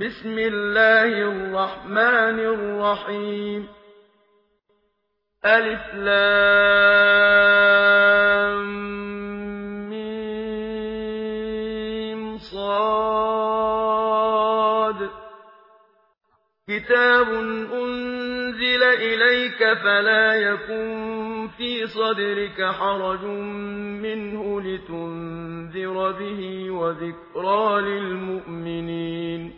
بسم الله الرحمن الرحيم ألف لام ميم صاد كتاب أنزل إليك فلا يكن في صدرك حرج منه لتنذر به وذكرى للمؤمنين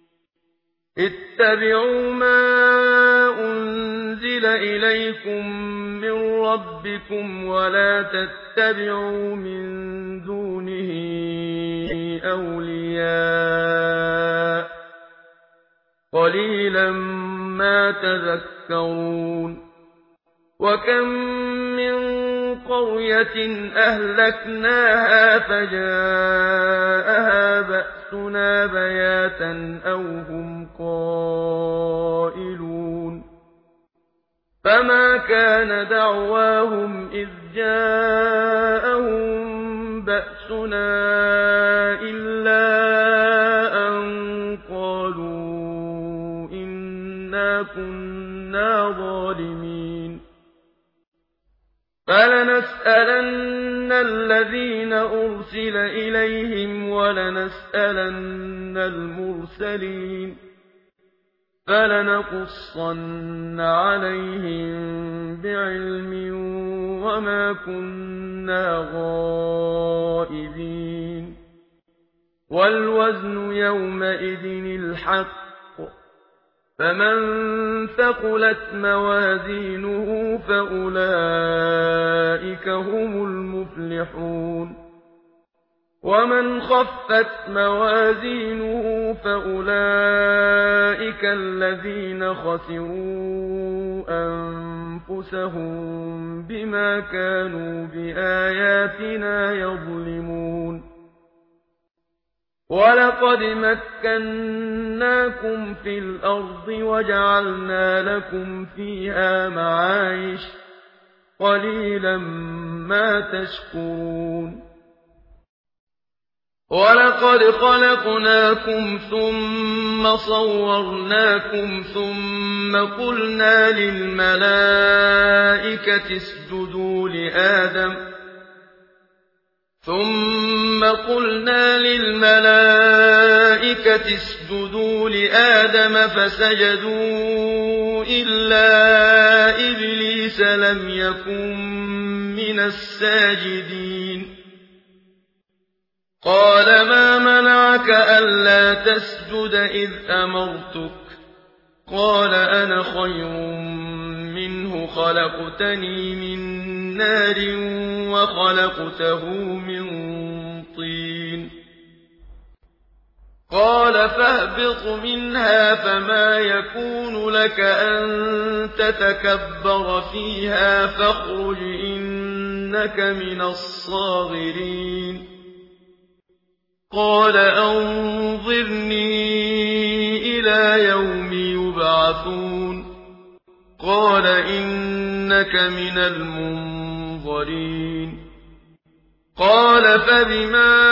اتبعوا ما أنزل إليكم من ربكم ولا تتبعوا من دونه أولياء قليلا ما تذكرون وكم من قرية أهلكناها فجاءها بأسنا بياتا أو هم قائلون فما كان دعواهم إذ جاءهم بأسنا إلا أن قالوا إنا كنا ظالمين فلنسألن الذين أرسل إليهم ولنسألن المرسلين فلنقصن عليهم بعلم وما كنا غائبين والوزن يومئذ الحق فمن ثقلت موازينه فأولئك هم المفلحون ومن خفت موازينه فأولئك الذين خسروا أنفسهم بما كانوا بآياتنا يظلمون ولقد مكناكم في الأرض وجعلنا لكم فيها معايش قليلا ما تشكرون ولقد خلقناكم ثم صورناكم ثم قلنا للملائكة اسجدوا لآدم فسجدوا إلا إبليس لم يكن من الساجدين قال ما منعك ألا تسجد إذ أمرتك قال أنا خير منه خلقتني من نار وخلقته من طين قال فاهبط منها فما يكون لك أن تتكبر فيها فاخرج إنك من الصاغرين قال أنظرني إلى يوم يبعثون قال إنك من المنظرين قال فبما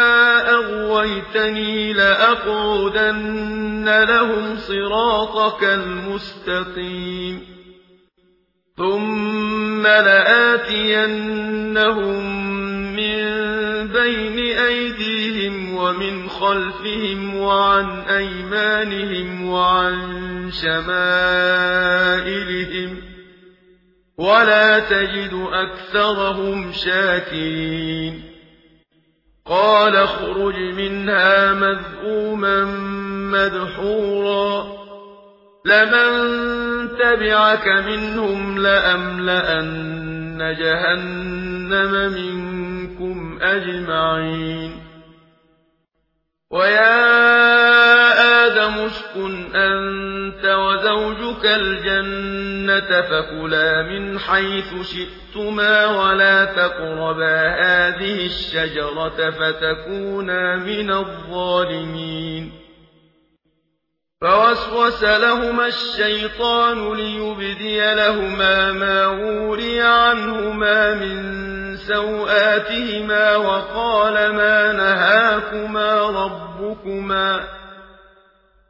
أغويتني لأقعدن لهم صراطك المستقيم ثم لآتينهم من بين أيديهم ومن خلفهم وعن أيمانهم وعن شمائلهم ولا تجد أكثرهم شاكرين قال اخرج منها مذءوما مدحورا لمن تبعك منهم لأملأن جهنم منكم أجمعين ويا آدم اسكن أنت وزوجك الجنة فكلا من حيث شئتما ولا تقربا هذه الشجرة فتكونا من الظالمين فوسوس لهما الشيطان ليبدي لهما ما وري عنهما من سوآتهما وقال ما نهاكما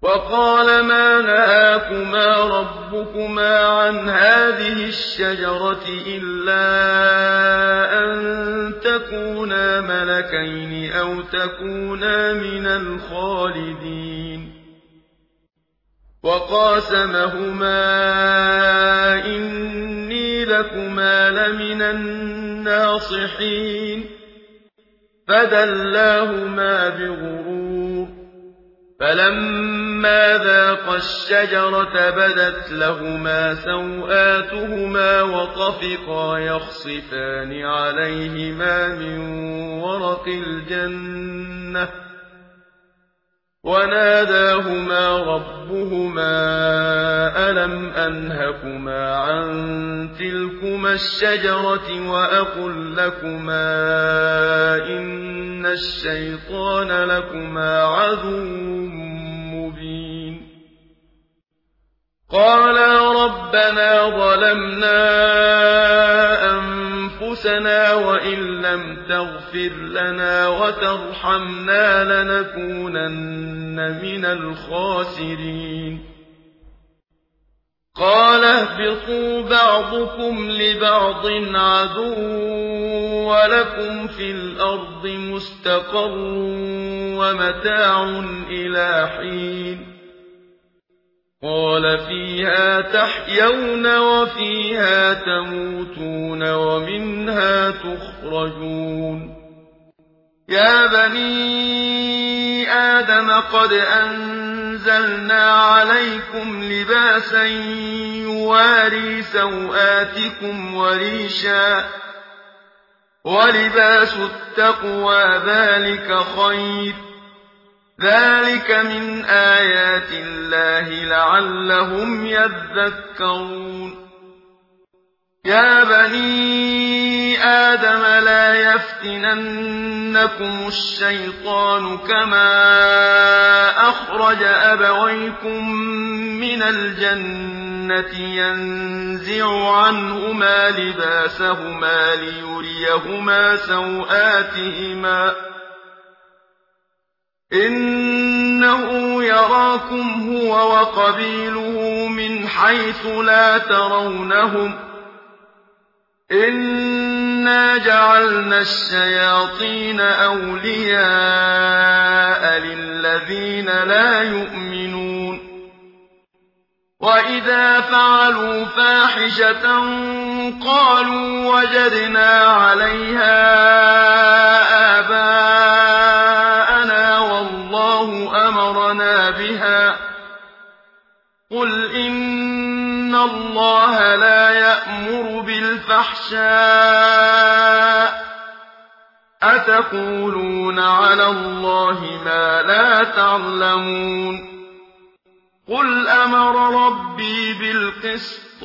وقال ما نهاكما ربكما عن هذه الشجرة إلا أن تكونا ملكين أو تكونا من الخالدين وقاسمهما إني لكما لمن الناصحين فدلاهما بغرور فلما ذاقا الشجرة بدت لهما سوآتهما وطفقا يخصفان عليهما من ورق الجنة وناداهما ربهما ألم أنهكما عن تلكما الشجرة وأقل لكما إن الشيطان لكما عدو مبين قالا ربنا ظلمنا أنفسنا وإن لم تغفر لنا وترحمنا لنكونن من الخاسرين قال اهبطوا بعضكم لبعض عدو ولكم في الأرض مستقر ومتاع إلى حين قال فيها تحيون وفيها تموتون ومنها تخرجون يا بني آدم قد أنزلنا عليكم لباسا يواري سوآتكم وريشا ولباس التقوى ذلك خير ذلك من آيات الله لعلهم يذكرون يا بني آدم لا يفتننكم الشيطان كما أخرج أبويكم من الجنة ينزع عنهما لباسهما ليريهما سوآتهما إنه يراكم هو وقبيله من حيث لا ترونهم إنا جعلنا الشياطين أولياء للذين لا يؤمنون وإذا فعلوا فاحشة قالوا وجدنا عليها آباءنا والله أمرنا بها قل إن الله لا يأمر بالفحشاء أتقولون على الله ما لا تعلمون قل أمر ربي بالقسط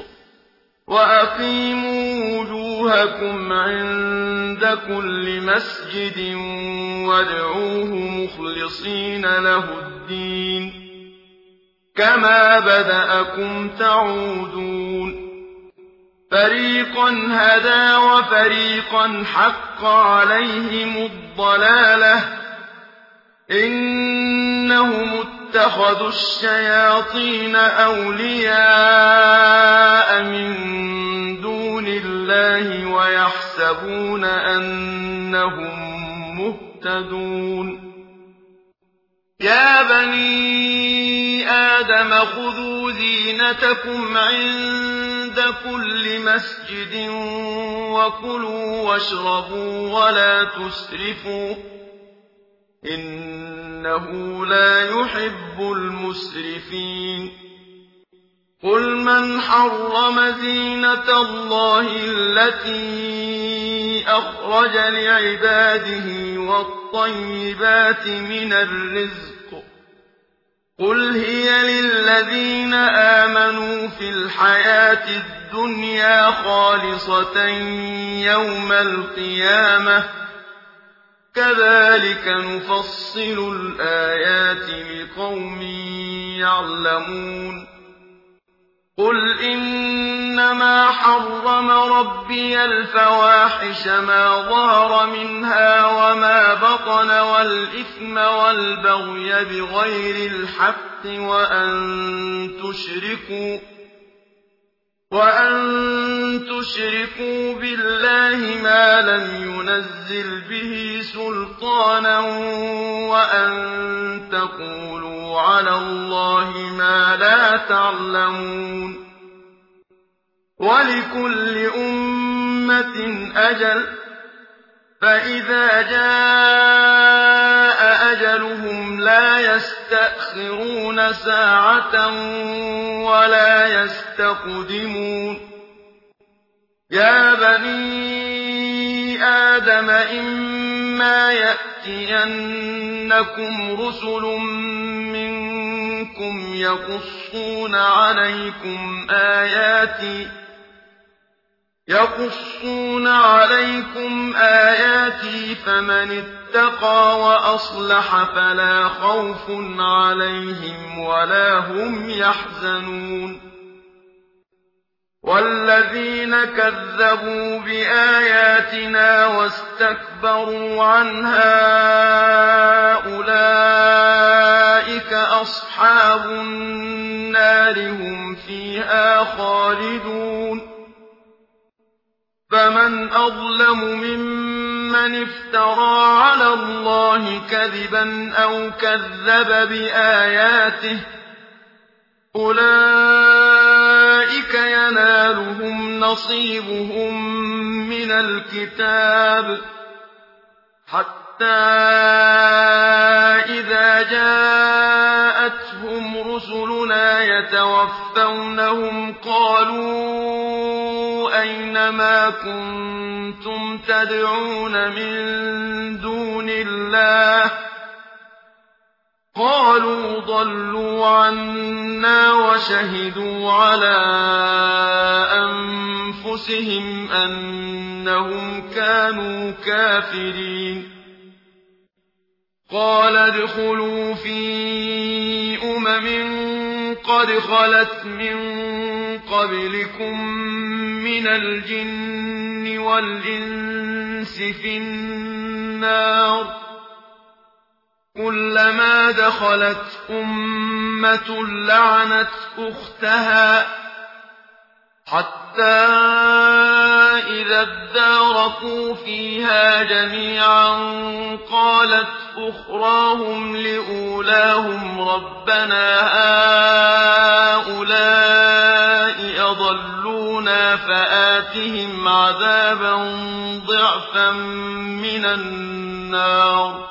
وأقيموا وجوهكم عند كل مسجد وادعوه مخلصين له الدين كما بدأكم تعودون فريقا هدى وفريقا حق عليهم الضلالة إنهم اتخذوا الشياطين أولياء من دون الله ويحسبون أنهم مهتدون يا بني آدم خذوا زينتكم عند كل مسجد وكلوا واشربوا ولا تسرفوا إنه لا يحب المسرفين قل من حرم زينة الله التي أخرج لعباده والطيبات من الرزق قل هي للذين آمنوا في الحياة الدنيا خالصة يوم القيامة كذلك نفصل الآيات لقوم يعلمون قل إنما حرم ربي الفواحش ما ظهر منها وما بطن والإثم والبغي بغير الحق وأن تشركوا بالله ما لم ينزل به سلطانا وأن تقولوا على الله ما لا تعلمون ولكل أمة أجل فإذا جاء أجلهم لا يستأخرون ساعة ولا يستقدمون يا بني آدم إما يأتينكم رسل منكم يقصون عليكم آياتي فمن اتقى وأصلح فلا خوف عليهم ولا هم يحزنون والذين كذبوا بآياتنا واستكبروا عنها أولئك أصحاب النار هم فيها خالدون فمن أظلم ممن افترى على الله كذبا أو كذب بآياته أولئك ينالهم نصيبهم من الكتاب حتى إذا جاءتهم رسلنا يتوفونهم قالوا أين ما كنتم تدعون من دون الله قالوا ضلوا عنا وشهدوا على أنفسهم أنهم كانوا كافرين قال ادخلوا في قد خلت من قبلكم من الجن والإنس في النار كلما دخلت أمة لعنت أختها حتى إذا اداركوا فيها جميعا قالت أخراهم لأولاهم ربنا هؤلاء أضلونا فآتهم عذابا ضعفا من النار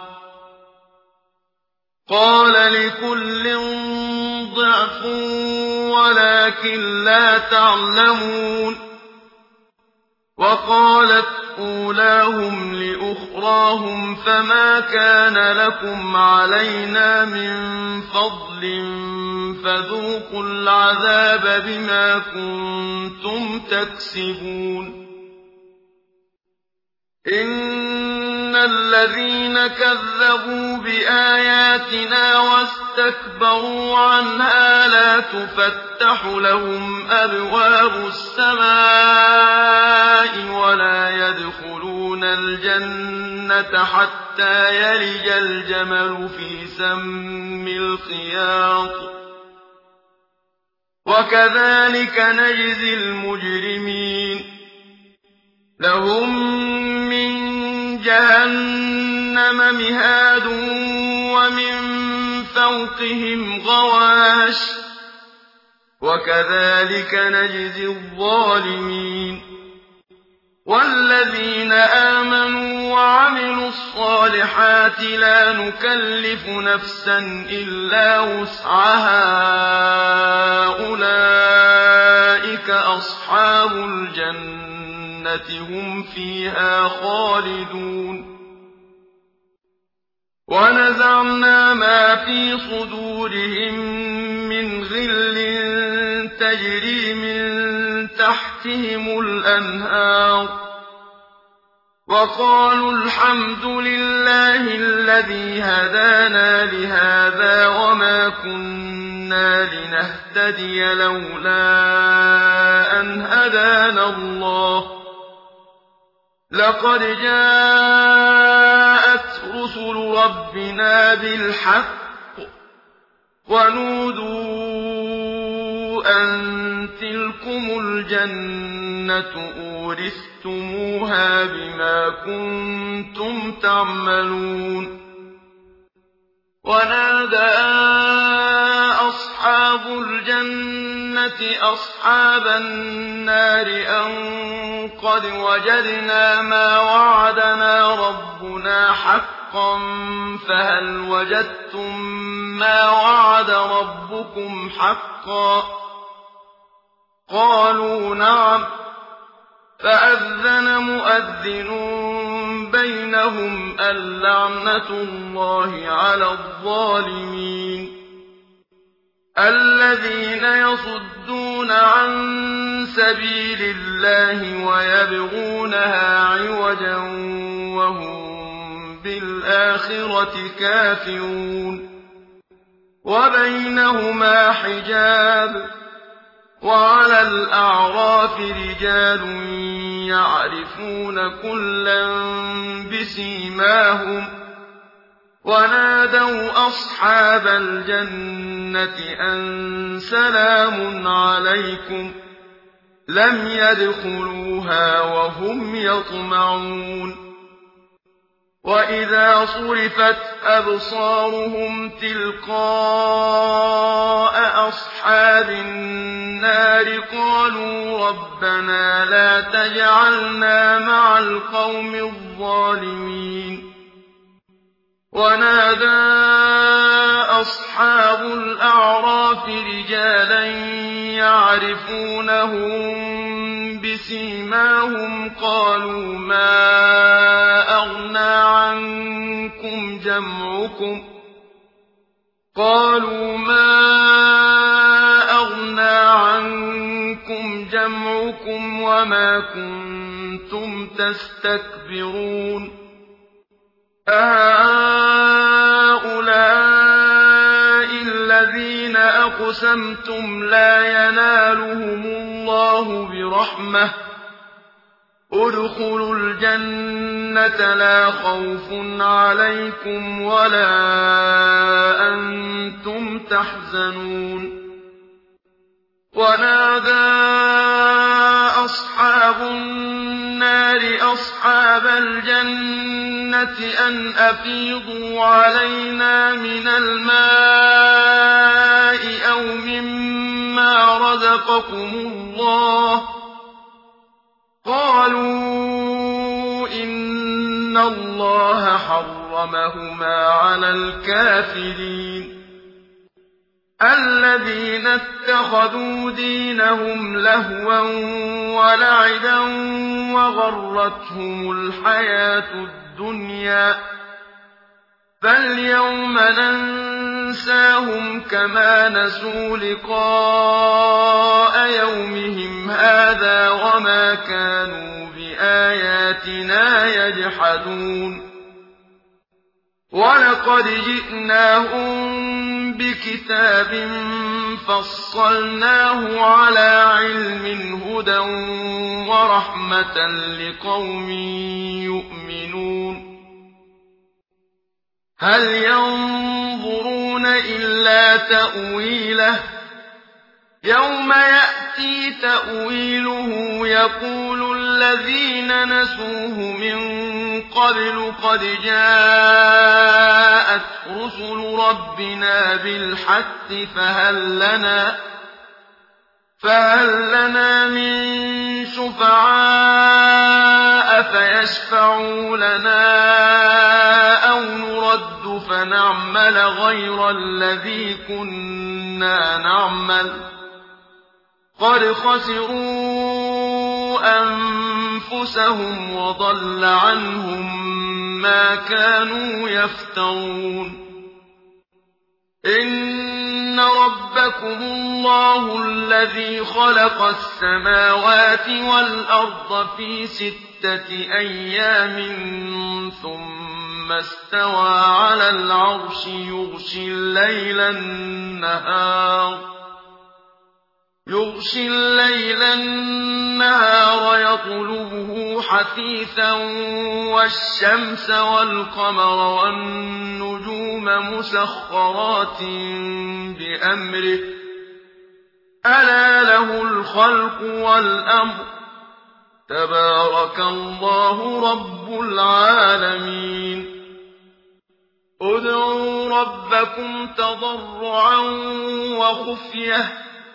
قال لكل ضعف ولكن لا تعلمون وقالت أولاهم لأخراهم فما كان لكم علينا من فضل فذوقوا العذاب بما كنتم تكسبون إن الذين كذبوا بآياتنا واستكبروا عنها لا تفتح لهم أبواب السماء ولا يدخلون الجنة حتى يلج الجمل في سم الخياط وكذلك نجزي المجرمين لهم من جهنم مهاد ومن فوقهم غواش وكذلك نجزي الظالمين والذين آمنوا وعملوا الصالحات لا نكلف نفسا إلا وسعها أولئك أصحاب الجنة هم فيها خالدون ونزعنا ما في صدورهم من غل تجري من تحتهم الأنهار وقالوا الحمد لله الذي هدانا لهذا وما كنا لنهتدي لولا أن هدانا الله لقد جاءت رسل ربنا بالحق ونودوا أن تلكم الجنة أورثتموها بما كنتم تعملون ونادى أصحاب الجنة أصحاب النار أن قد وجدنا ما وعدنا ربنا حقا فهل وجدتم ما وعد ربكم حقا قالوا نعم فأذن مؤذن بينهم اللعنة الله على الظالمين الذين يصدون عن سبيل الله ويبغونها عوجا وهم بالآخرة كافرون وبينهما حجاب وعلى الأعراف رجال يعرفون كلا بسيماهم ونادوا أصحاب الجنة أن سلام عليكم لم يدخلوها وهم يطمعون وإذا صرفت أبصارهم تلقاء أصحاب النار قالوا ربنا لا تجعلنا مع القوم الظالمين ونادى أصحاب الأعراف رجالا يعرفونهم بسيماهم قالوا ما أغنى عنكم جمعكم وما كنتم تستكبرون أهؤلاء الذين أقسمتم لا ينالهم الله برحمة ادخلوا الجنة لا خوف عليكم ولا أنتم تحزنون ونادى أصحاب النار أصحاب الجنة أن أفيضوا علينا من الماء أو مما رزقكم الله قالوا إن الله حرمهما على الكافرين الذين اتخذوا دينهم لهوا ولعبا وغرتهم الحياة الدنيا فاليوم ننساهم كما نسوا لقاء يومهم هذا وما كانوا بآياتنا يجحدون ولقد جئناهم بكتاب فصلناه على علم هدى ورحمة لقوم يؤمنون هل ينظرون إلا تأويله يوم يأتي تأويله يقول الذين نسوه من قبل قد جاءت رسل ربنا بالحق فهل لنا من شفعاء فيشفعوا لنا أو نرد فنعمل غير الذي كنا نعمل قد خسروا أنفسهم وضل عنهم ما كانوا يفترون إن ربكم رَبَّكُمُ اللَّهُ الَّذِي خَلَقَ السَّمَاوَاتِ وَالْأَرْضَ فِي 6 أَيَّامٍ ثُمَّ اسْتَوَىٰ عَلَى الْعَرْشِ يُغْشِي اللَّيْلَ النَّهَارَ يَطْلُبُهُ حَثِيثًا وَالشَّمْسَ وَالْقَمَرَ وَالنُّجُومَ مُسَخَّرَاتٍ بِأَمْرِهِ ۗ أَلَا لَهُ الْخَلْقُ وَالْأَمْرُ ۗ تَبَارَكَ اللَّهُ رَبُّ الْعَالَمِينَ ادْعُوا رَبَّكُمْ تَضَرُّعًا وَخُفْيَةً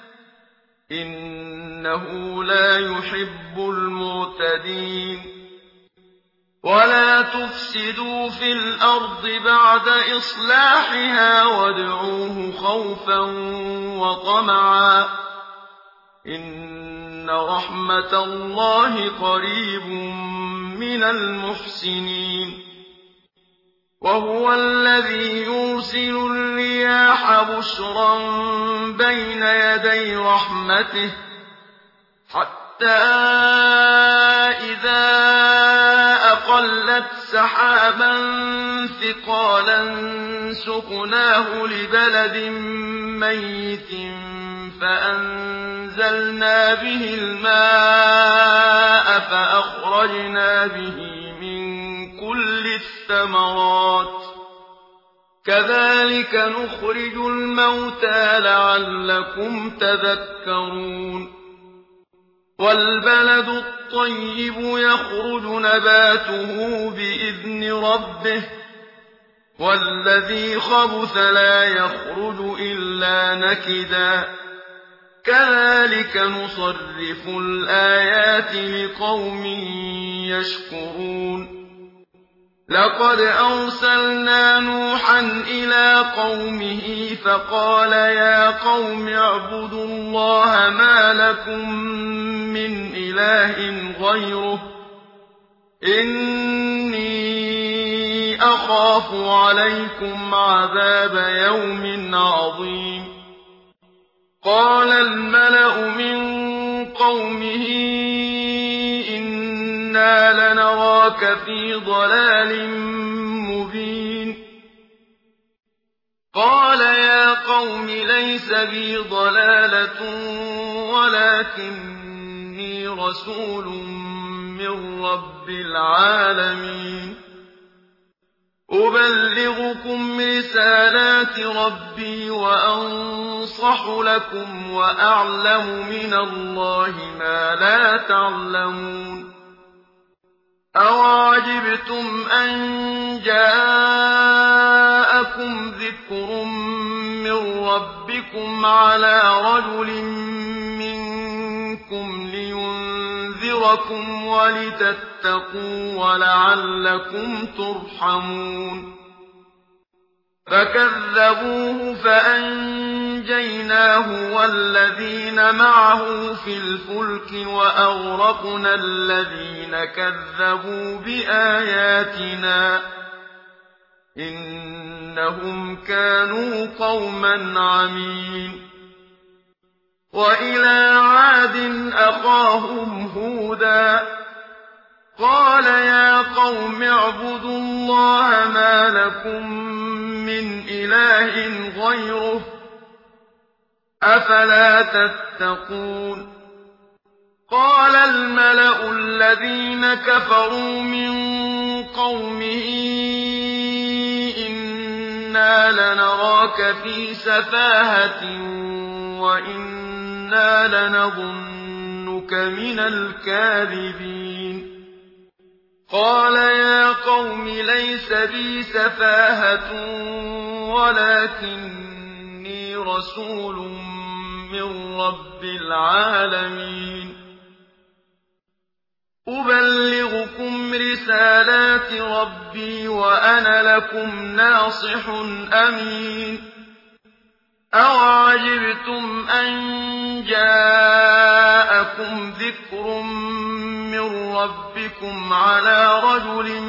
إِنَّهُ لَا يُحِبُّ الْمُعْتَدِينَ وَلَا تُفْسِدُوا فِي الْأَرْضِ بَعْدَ إِصْلَاحِهَا وَادْعُوهُ خَوْفًا وَطَمَعًا ۚ إِنَّ رَحْمَتَ اللَّهِ قَرِيبٌ مِّنَ الْمُحْسِنِينَ وَهُوَ الَّذِي يُرْسِلُ الرِّيَاحَ بُشْرًا بَيْنَ يَدَيْ رَحْمَتِهِ حَتَّىٰ إِذَا أَقَلَّتْ سَحَابًا ثِقَالًا سُقْنَاهُ لِبَلَدٍ مَّيِّتٍ فَأَنزَلْنَا بِهِ الْمَاءَ فَأَخْرَجْنَا بِهِ مِن كُلِّ الثَّمَرَاتِ ۚ كَذَٰلِكَ نُخْرِجُ الْمَوْتَىٰ لَعَلَّكُمْ تَذَكَّرُونَ وَالْبَلَدُ الطَّيِّبُ يَخْرُجُ نَبَاتُهُ بِإِذْنِ رَبِّهِ ۖ وَالَّذِي خَبُثَ لَا يَخْرُجُ إِلَّا نَكِدًا ۚ كَذَٰلِكَ نُصَرِّفُ الْآيَاتِ لِقَوْمٍ يَشْكُرُونَ لَقَدْ أَرْسَلْنَا نُوحًا إِلَىٰ قَوْمِهِ فَقَالَ يَا قَوْمِ اعْبُدُوا اللَّهَ مَا لَكُم مِّنْ إِلَٰهٍ غَيْرُهُ ۖ إِنِّي أَخَافُ عَلَيْكُمْ عَذَابَ يَوْمٍ عَظِيمٍ قَالَ الْمَلَأُ مِن قَوْمِهِ إِنَّا لَنَرَاكَ فِي ضَلَالٍ مُّبِينٍ قَالَ يَا قَوْمِ لَيْسَ بِي ضَلَالَةٌ وَلَٰكِنِّي رَسُولٌ مِّن رَّبِّ الْعَالَمِينَ أُبَلِّغُكُمْ رِسَالَاتِ رَبِّي وَأَنصَحُ لَكُمْ وَأَعْلَمُ مِنَ اللَّهِ مَا لَا تَعْلَمُونَ أَوَعَجِبْتُمْ أَن جَاءَكُمْ ذِكْرٌ مِّن رَّبِّكُمْ عَلَىٰ رَجُلٍ مِّنكُمْ لِيُنذِرَكُمْ وَلِتَتَّقُوا وَلَعَلَّكُمْ تُرْحَمُونَ فَكَذَّبُوهُ فَأَنجَيْنَاهُ وَالَّذِينَ مَعَهُ فِي الْفُلْكِ وَأَغْرَقْنَا الَّذِينَ كَذَّبُوا بِآيَاتِنَا ۚ إِنَّهُمْ كَانُوا قَوْمًا عَمِينَ وَإِلَىٰ عَادٍ أَخَاهُمْ هُودًا ۚ قَالَ يَا قَوْمِ اعْبُدُوا اللَّهَ مَا لَكُم مِّنْ إِلَٰهٍ غَيْرُهُ ۖ أَفَلَا تَتَّقُونَ قَالَ الْمَلَأُ الَّذِينَ كَفَرُوا مِن قَوْمِهِ إِنَّا لَنَرَاكَ فِي سَفَاهَةٍ وَإِنَّا لَنَظُنُّكَ مِنَ الْكَاذِبِينَ قَالَ يَا قَوْمِ لَيْسَ بِي سَفَاهَةٌ وَلَٰكِنِّي رَسُولٌ مِّن رَّبِّ الْعَالَمِينَ أُبَلِّغُكُمْ رِسَالَاتِ رَبِّي وَأَنَا لَكُمْ نَاصِحٌ أَمِينٌ أَوَعَجِبْتُمْ أَن جَاءَكُمْ ذِكْرٌ مِّن رَّبِّكُمْ عَلَىٰ رَجُلٍ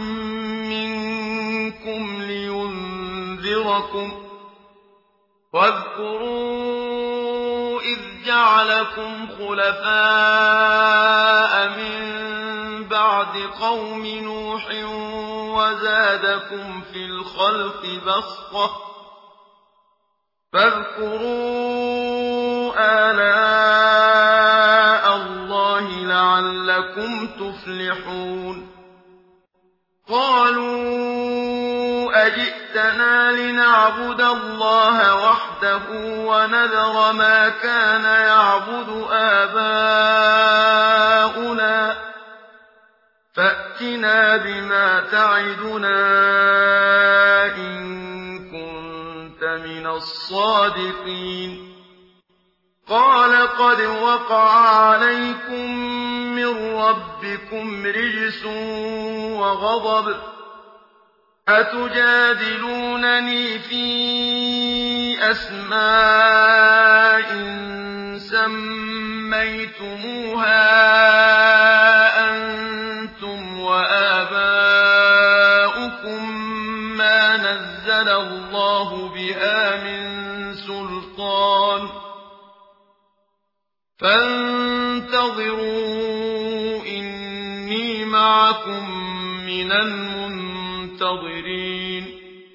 مِّنكُمْ لِيُنذِرَكُمْ ۖ وَاذْكُرُوا جعلكم خلفاء من بعد قوم نوح وزادكم في الخلق بسطة فاذكروا آلاء الله لعلكم تفلحون قالوا أجئتنا لنعبد الله وحده ونذر ما كان يعبد آباؤنا فأتنا بما تعدنا إن كنت من الصادقين قال قد وقع عليكم من ربكم رجس وغضب أتجادلونني في أسماء سميتموها أنتم وآباؤكم ما نزل الله بها من سلطان فانتظروا إني معكم من المنتظرين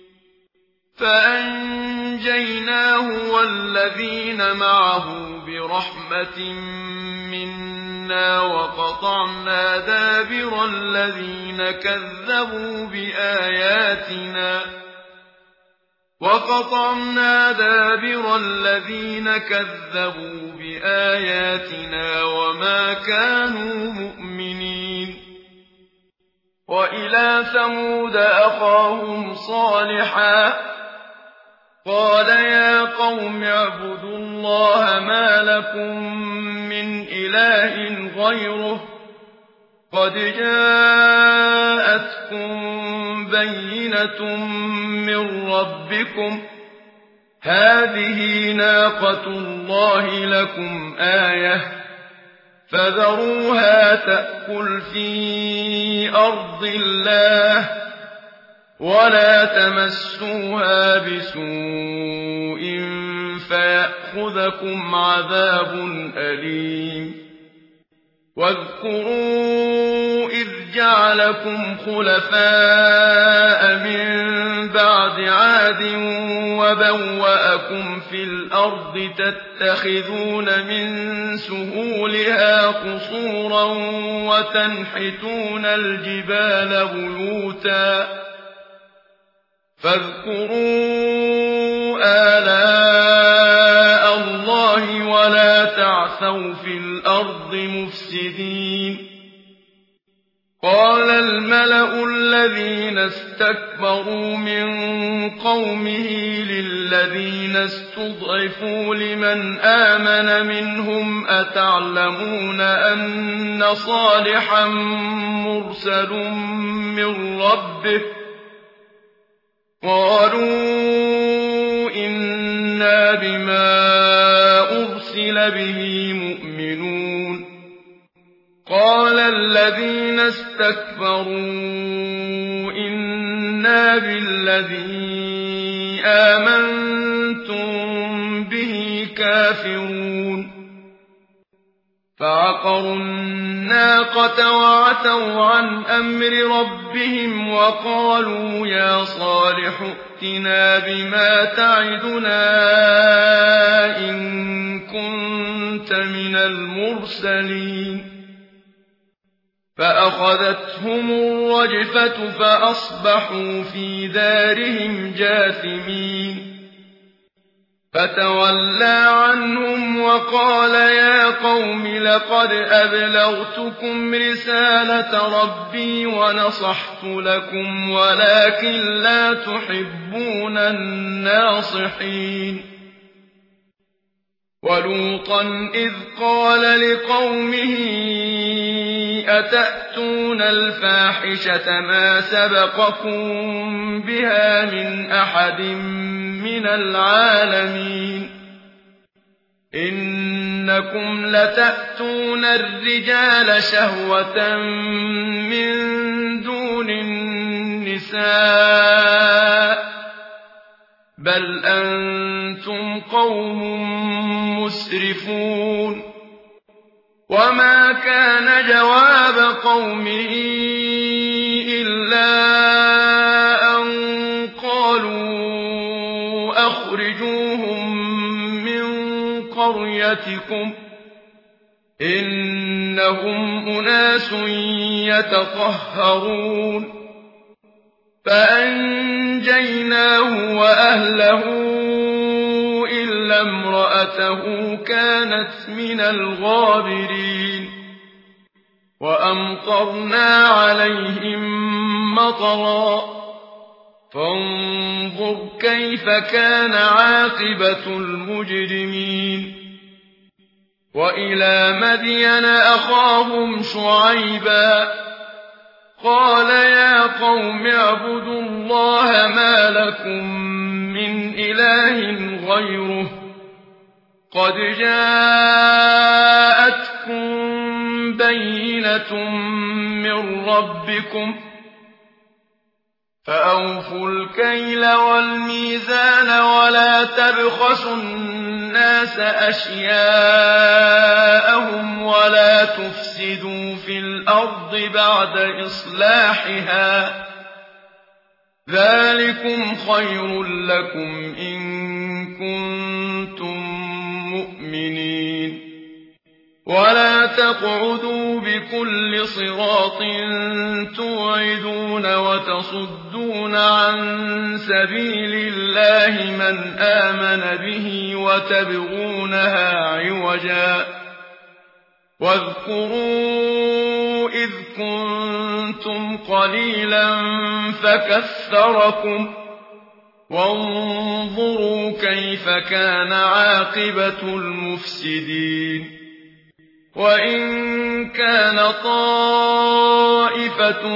فأنجيناه والذين معه برحمة منا وقطعنا دابر الذين كذبوا بآياتنا وما كانوا مؤمنين وإلى ثمود أخاهم صالحا قال يا قوم اعبدوا الله ما لكم من إله غيره قد جاءتكم بينة من ربكم هذه ناقة الله لكم آية فذروها تأكل في أرض الله ولا تمسوها بسوء فيأخذكم عذاب أليم واذكروا إذ جعلكم خلفاء من بعد عاد وبوأكم في الأرض تتخذون من سهولها قصورا وتنحتون الجبال بيوتا فاذكروا آلاء الله ولا تعثوا في الأرض مفسدين قال الملأ الذين استكبروا من قومه للذين استضعفوا لمن آمن منهم أتعلمون أن صالحا مرسل من ربه قالوا إنا بما أرسل به مؤمنون قال الذين استكبروا إنا بالذي آمنتم به كافرون فعقروا الناقة وعتوا عن أمر ربهم وقالوا يا صالح ائتنا بما تعدنا إن كنت من المرسلين فأخذتهم الرجفة فأصبحوا في دارهم جاثمين فتولى عنهم وقال يا قوم لقد أبلغتكم رسالة ربي ونصحت لكم ولكن لا تحبون الناصحين ولوطا إذ قال لقومه أتأتون الفاحشة ما سبقكم بها من أحد من العالمين إنكم لتأتون الرجال شهوة من دون النساء بل أنتم قوم مسرفون وما كان جواب قومه إلا أن قالوا أخرجوهم من قريتكم إنهم أناس يتطهرون فأنجيناه وأهله إلا امرأته كانت من الغابرين وأمطرنا عليهم مطرا فانظر كيف كان عاقبة المجرمين وإلى مدين أخاهم شعيبا قال يا قوم اعبدوا الله ما لكم من إله غيره قد جاءتكم بينة من ربكم فأوفوا الكيل والميزان ولا تبخسوا الناس أشياءهم ولا تفسدوا في الأرض بعد إصلاحها ذلكم خير لكم إن كنتم مؤمنين ولا تقعدوا بكل صراط توعدون وتصدون عن سبيل الله من آمن به وتبغونها عوجا واذكروا إذ كنتم قليلا فكثركم وانظروا كيف كان عاقبة المفسدين وإن كان طائفة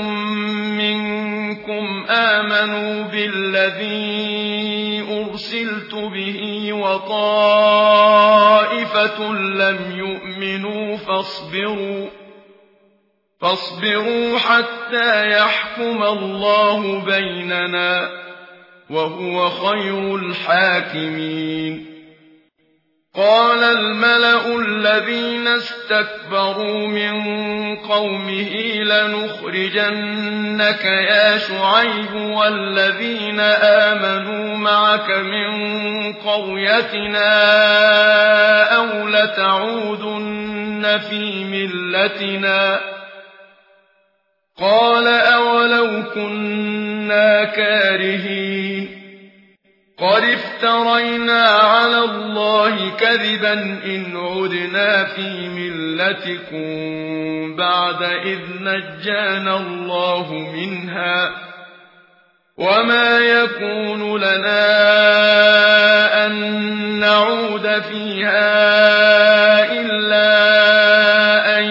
منكم آمنوا بالذي أرسلت به وطائفة لم يؤمنوا فاصبروا حتى يحكم الله بيننا وهو خير الحاكمين قال الملأ الذين استكبروا من قومه لنخرجنك يا شعيب والذين آمنوا معك من قريتنا أو لتعودن في ملتنا قال أولو كنا كارهين قد افترينا على الله كذبا إن عدنا في ملتكم بعد إذ نجانا الله منها وما يكون لنا أن نعود فيها إلا أن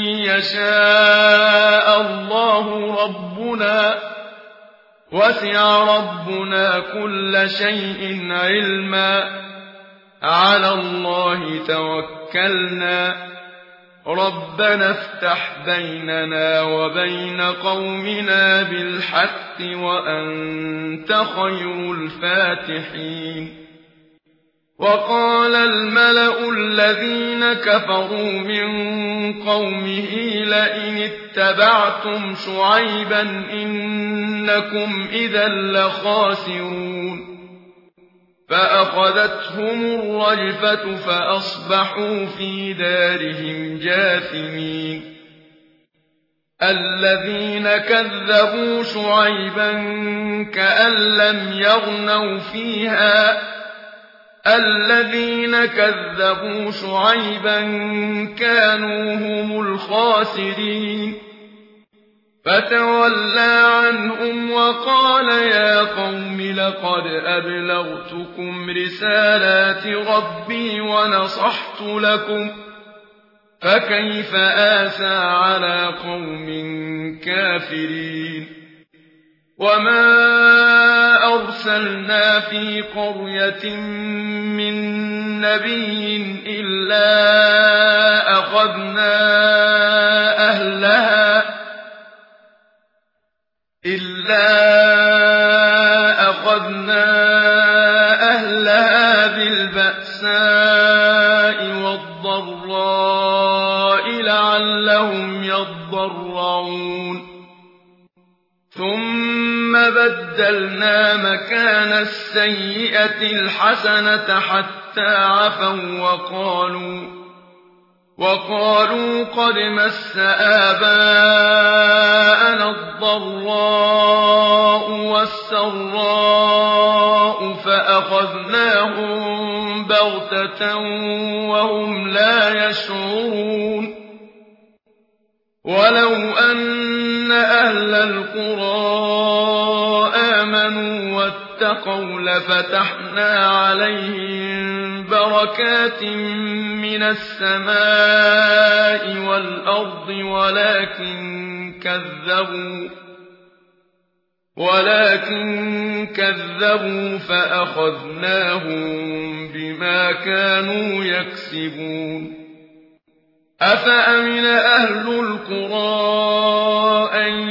يشاء الله ربنا وسع ربنا كل شيء علما على الله توكلنا ربنا افتح بيننا وبين قومنا بالحق وأنت خير الفاتحين وقال الملأ الذين كفروا من قومه لئن اتبعتم شعيبا إنكم إذا لخاسرون فأخذتهم الرجفة فأصبحوا في دارهم جاثمين الذين كذبوا شعيبا كأن لم يغنوا فيها الذين كذبوا شعيبا كانوا هم الخاسرين فتولى عنهم وقال يا قوم لقد أبلغتكم رسالات ربي ونصحت لكم فكيف آسى على قوم كافرين وما أرسلنا في قرية من نبي إلا أخذنا بالبأساء والضراء لعلهم يضرعون ثم بدلنا مكان السيئة الحسنة حتى عفوا وقالوا قد مس آباءنا الضراء والسراء فأخذناهم بغتة وهم لا يشعرون ولو أن أهل القرى آمنوا واتقوا لفتحنا عليهم بركات من السماء والأرض ولكن كذبوا فأخذناهم بما كانوا يكسبون أفأمن أهل القرى أن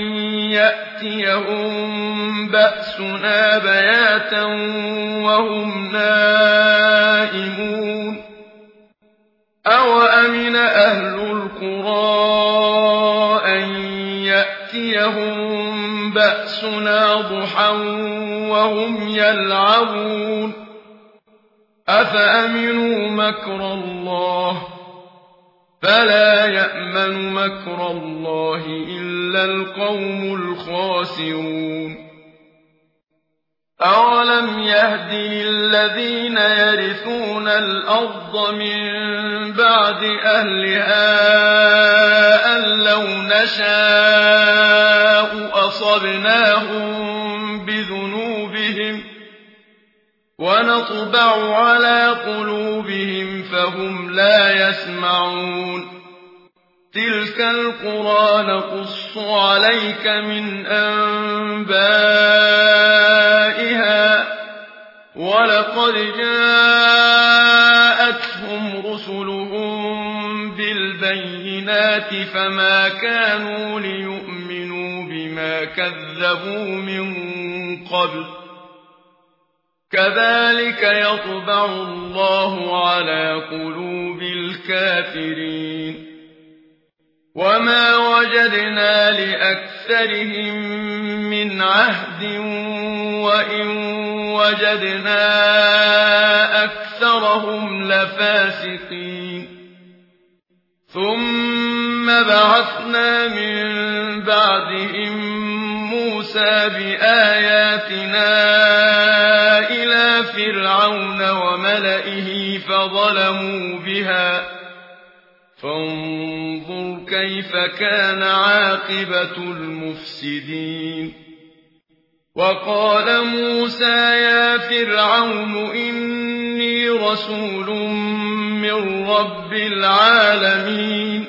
يأتيهم بأسنا بياتا وهم نائمون أوأمن أهل القرى أن يأتيهم بأسنا ضحى وهم يلعبون أفأمنوا مكر الله فلا يأمن مكر الله إلا القوم الخاسرون أولم يهد للذين يرثون الأرض من بعد أهلها أن لو نشاء أصبناهم بذنوبهم ونطبع على قلوبهم فهم لا يسمعون تلك القرى نقص عليك من أنبائها ولقد جاءتهم رسلهم بالبينات فما كانوا ليؤمنوا بما كذبوا من قبل كذلك يطبع الله على قلوب الكافرين وما وجدنا لأكثرهم من عهد وإن وجدنا أكثرهم لفاسقين ثم بعثنا من بعدهم موسى بآياتنا إلى فرعون وملئه فظلموا بها فانظر كيف كان عاقبة المفسدين وقال موسى يا فرعون إني رسول من رب العالمين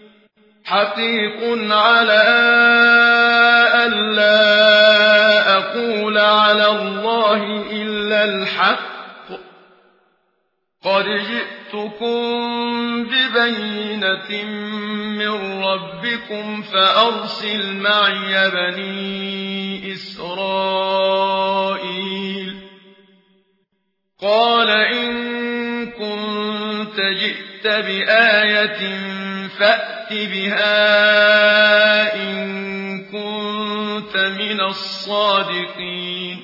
حقيق على ألا أقول على الله إلا الحق قد جئتكم ببينة من ربكم فأرسل معي بني إسرائيل قال إن كنت جئت بآية فأت بها إن كنت من الصادقين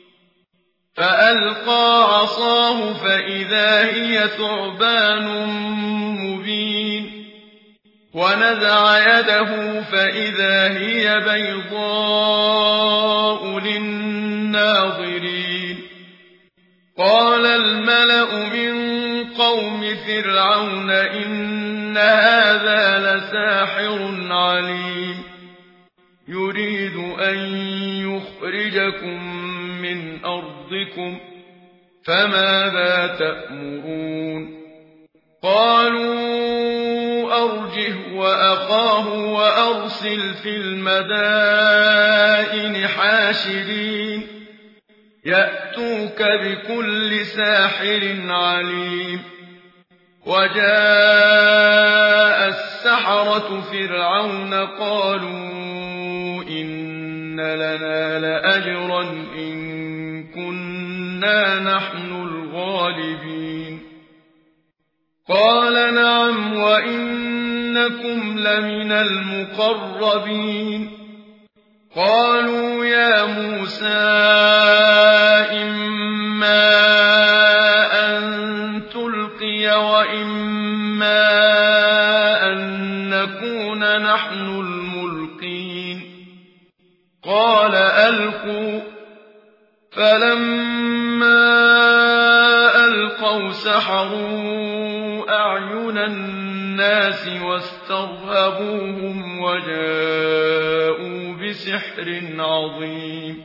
فألقى عصاه فإذا هي ثعبان مبين ونزع يده فإذا هي بيضاء للناظرين قال الملأ من قوم فرعون إن هذا لساحر عليم يريد أن يخرجكم من أرضكم فماذا تأمرون قالوا أرجه وأخاه وأرسل في المدائن حاشرين يأتوك بكل ساحر عليم وجاء السحرة فرعون قالوا إن لنا لأجرا إن كنا نحن الغالبين قال نعم وإنكم لمن المقربين قالوا يا موسى إما أن تلقي وإما أن نكون نحن الملقين قال ألقوا فلما ألقوا سحروا أعين الناس واسترهبوهم وجاءوا بسحر عظيم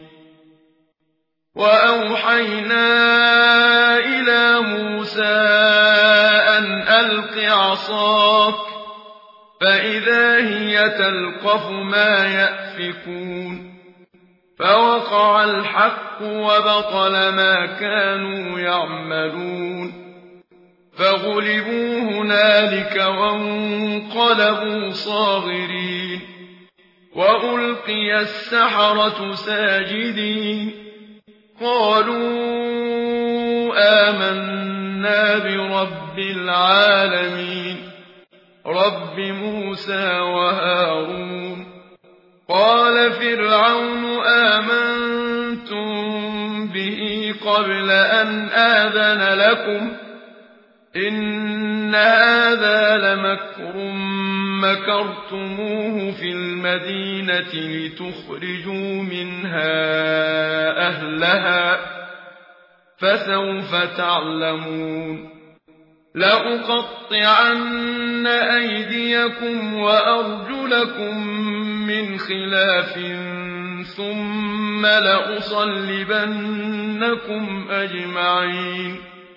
وأوحينا إلى موسى أن ألق عصاك فإذا هي تلقف ما يأفكون فوقع الحق وبطل ما كانوا يعملون فغلبوا هنالك وانقلبوا صاغرين وألقي السحرة ساجدين قالوا آمنا برب العالمين رب موسى وهارون قال فرعون آمنتم به قبل أن آذن لكم إن هذا لمكر مكرتموه في المدينة لتخرجوا منها أهلها فسوف تعلمون لأقطعن أيديكم وأرجلكم من خلاف ثم لأصلبنكم أجمعين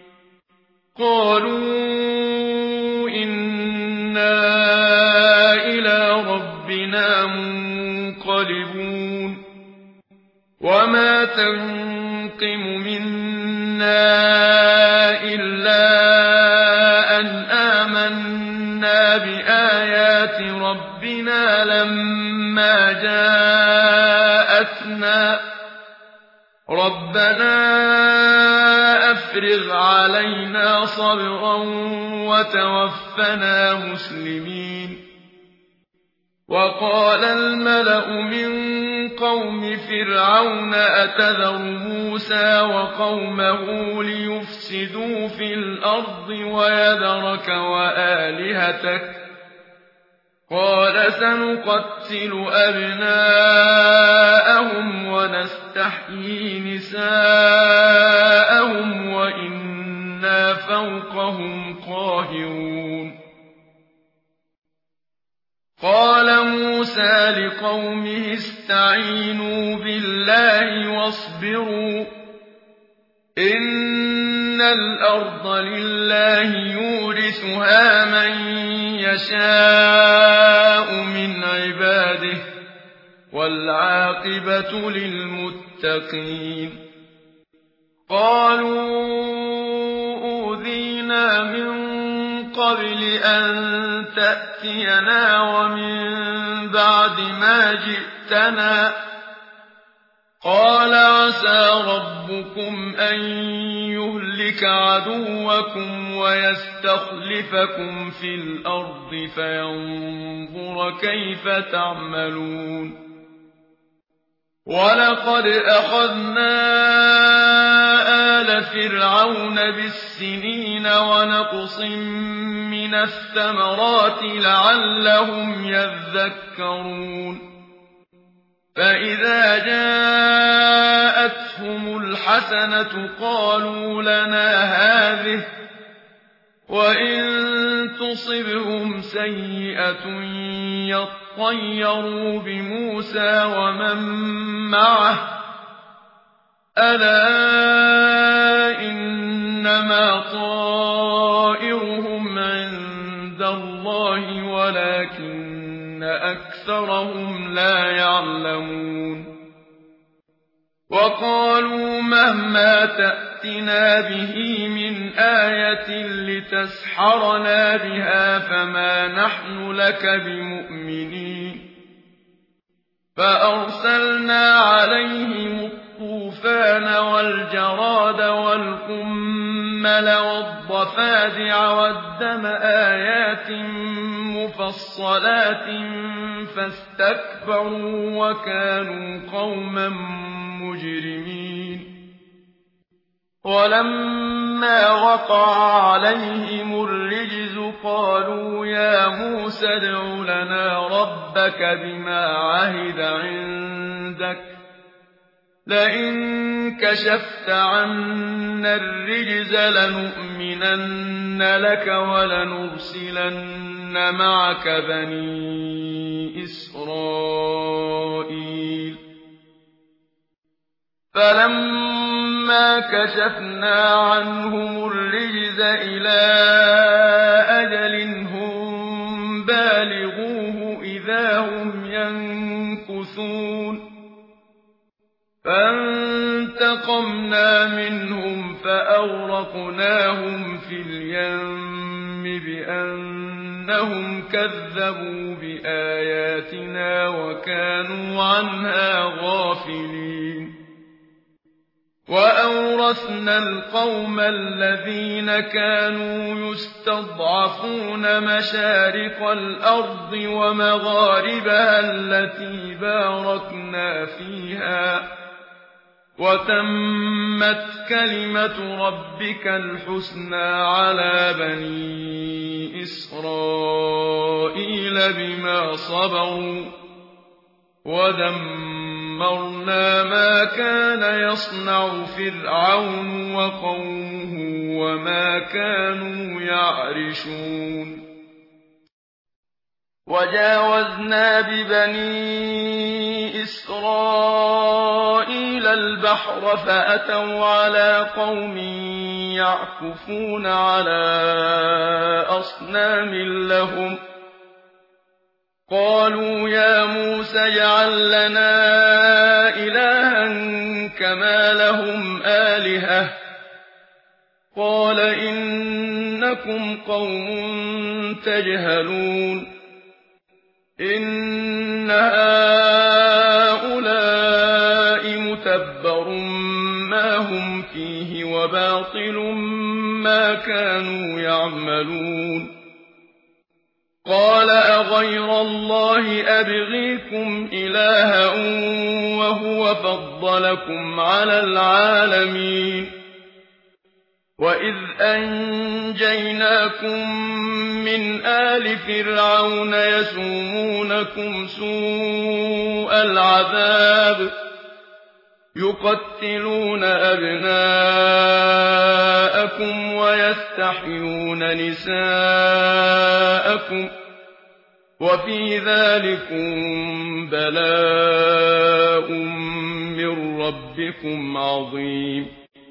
قالوا إنا إلى ربنا منقلبون وما تنقم منا إلا أن آمنا بآيات ربنا لما جاءتنا ربنا أفرغ علينا صبرا وتوفنا مسلمين وقال الملأ من قوم فرعون أتذر موسى وقومه ليفسدوا في الأرض ويذرك وآلهتك قال سنقتل أبناءهم ونستحيي نساءهم وإنا فوقهم قاهرون قال موسى لقومه استعينوا بالله واصبروا إن الأرض لله يورثها من يشاء من عباده والعاقبة للمتقين قالوا أوذينا من قبل أن تأتينا ومن بعد ما جئتنا قال عسى ربكم أن يهلك عدوكم ويستخلفكم في الأرض فينظر كيف تعملون ولقد أخذنا آل فرعون بالسنين ونقص من الثمرات لعلهم يذكرون فإذا جاءتهم الحسنة قالوا لنا هذه وإن تصبهم سيئة يطيروا بموسى ومن معه ألا إنما طائرهم عند الله ولكن أكثرهم لا يعلمون وقالوا مهما تأتنا به من آية لتسحرنا بها فما نحن لك بمؤمنين فأرسلنا عليهم الطوفان والجراد والقمل والنمل والضفادع والدم آيات مفصلات فاستكبروا وكانوا قوما مجرمين ولما وقع عليهم الرجز قالوا يا موسى ادع لنا ربك بما عهد عندك لئن كشفت عنا الرجز لنؤمنن لك ولنرسلن معك بني إسرائيل فلما كشفنا عنهم الرجز إلى أجل هم بالغوه إذا هم ينكثون فانتقمنا منهم فأغرقناهم في اليم بأنهم كذبوا بآياتنا وكانوا عنها غافلين وأورثنا القوم الذين كانوا يستضعفون مشارق الأرض ومغاربها التي باركنا فيها وتمت كلمة ربك الحسنى على بني إسرائيل بما صبروا ودمرنا ما كان يصنع فرعون وقومه وما كانوا يعرشون وجاوزنا ببني إسرائيل البحر فأتوا على قوم يعكفون على أصنام لهم قالوا يا موسى اجعل لنا إلها كما لهم آلهة قال إنكم قوم تجهلون إن هؤلاء متبر ما هم فيه وباطل ما كانوا يعملون قال أغير الله أبغيكم إلها وهو فضلكم على العالمين وإذ أنجيناكم من آل فرعون يسومونكم سوء العذاب يقتلون أبناءكم ويستحيون نساءكم وفي ذلكم بلاء من ربكم عظيم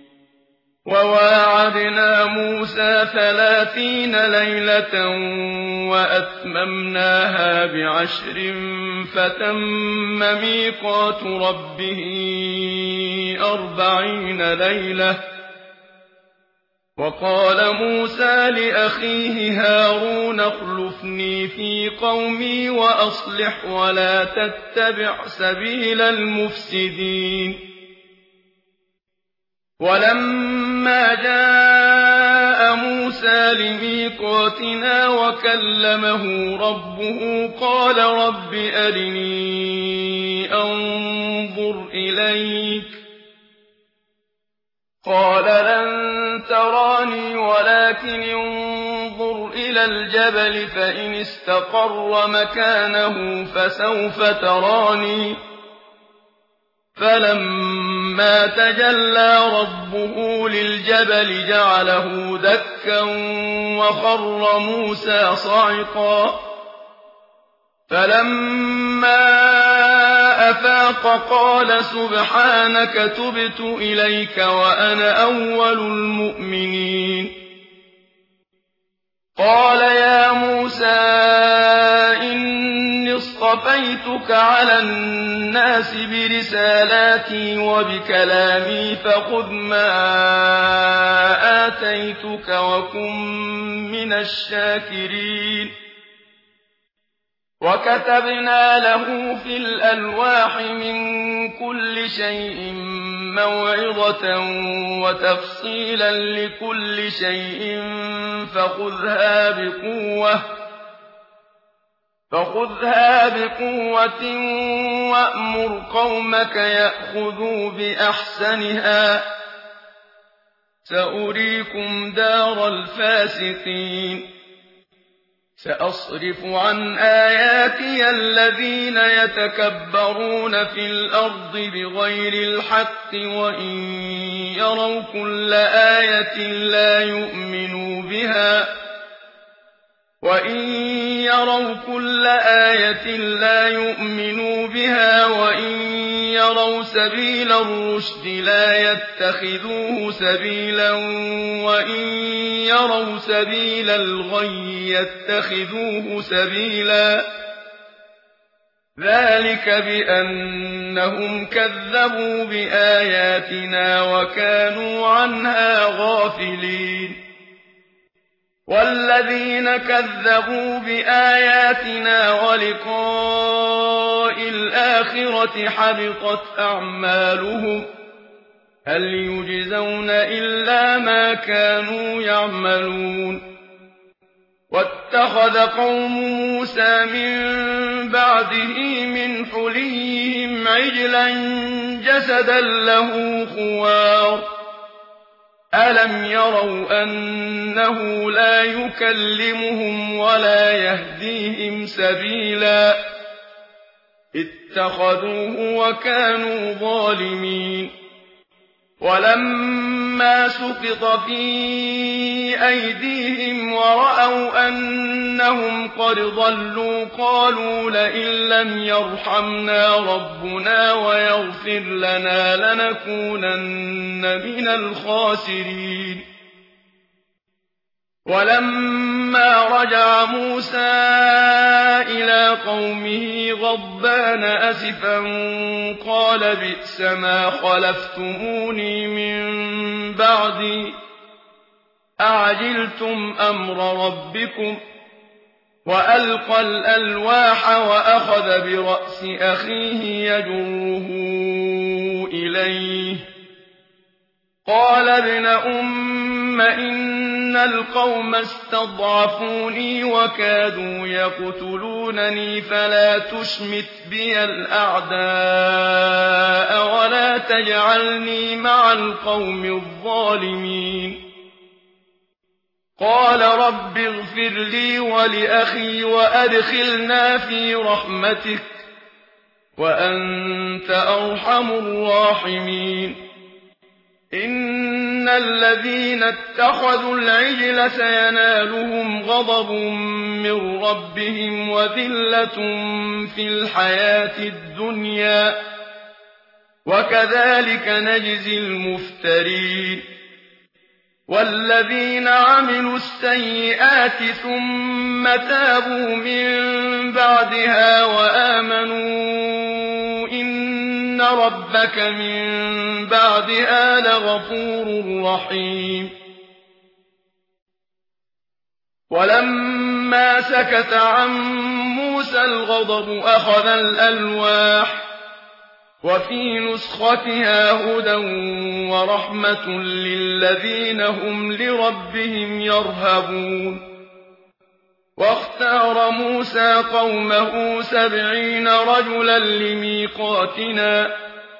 وواعدنا موسى 30 ليلة وأتممناها ب10 فتم ميقات ربه 40 ليلة وقال موسى لأخيه هارون اخلفني في قومي وأصلح ولا تتبع سبيل المفسدين ولما جاء موسى لميقاتنا وكلمه ربه قال رب أرني أنظر إليك قال لن تراني ولكن انظر إلى الجبل فإن استقر مكانه فسوف تراني فلما تجلى ربه للجبل جعله دكا وخر موسى صعقا فلما أفاق قال سبحانك تبت إليك وأنا أول المؤمنين قال يا موسى إني اصطفيتك على الناس برسالاتي وبكلامي فخذ ما آتيتك وكن من الشاكرين وكتبنا له في الألواح من كل شيء موعظة وتفصيلا لكل شيء فخذها بقوة وأمر قومك يأخذوا بأحسنها سأريكم دار الفاسقين سأصرف عن آياتي الذين يتكبرون في الأرض بغير الحق وإن يروا كل آية لا يؤمنوا بها وإن يروا سبيل الرشد لا يتخذوه سبيلا وإن يروا سبيل الغي يتخذوه سبيلا ذلك بأنهم كذبوا بآياتنا وكانوا عنها غافلين والذين كذبوا بآياتنا ولقاء الآخرة حبطت أعمالهم هل يجزون إلا ما كانوا يعملون واتخذ قوم موسى من بعده من حليهم عجلا جسدا له خوار ألم يروا أنه لا يكلمهم ولا يهديهم سبيلا اتخذوه وكانوا ظالمين ولما سقط في أيديهم ورأوا أنهم قد ضلوا قالوا لئن لم يرحمنا ربنا ويغفر لنا لنكونن من الخاسرين ولما رجع موسى إلى قومه غضبان أسفا قال بئس ما خلفتموني من بعدي أعجلتم أمر ربكم وألقى الألواح وأخذ برأس أخيه يجره إليه قال ابن أم إن القوم استضعفوني وكادوا يقتلونني فلا تشمت بي الأعداء ولا تجعلني مع القوم الظالمين قال رب اغفر لي ولأخي وأدخلنا في رحمتك وأنت أرحم الراحمين إن الذين اتخذوا العجل سينالهم غضب من ربهم وذلة في الحياة الدنيا وكذلك نجزي المفترين والذين عملوا السيئات ثم تابوا من بعدها وآمنوا إن ربك من بعدها لغفور رحيم ولما سكت عن موسى الغضب أخذ الألواح وفي نسختها هدى ورحمة للذين هم لربهم يرهبون واختار موسى قومه 70 رجلا لميقاتنا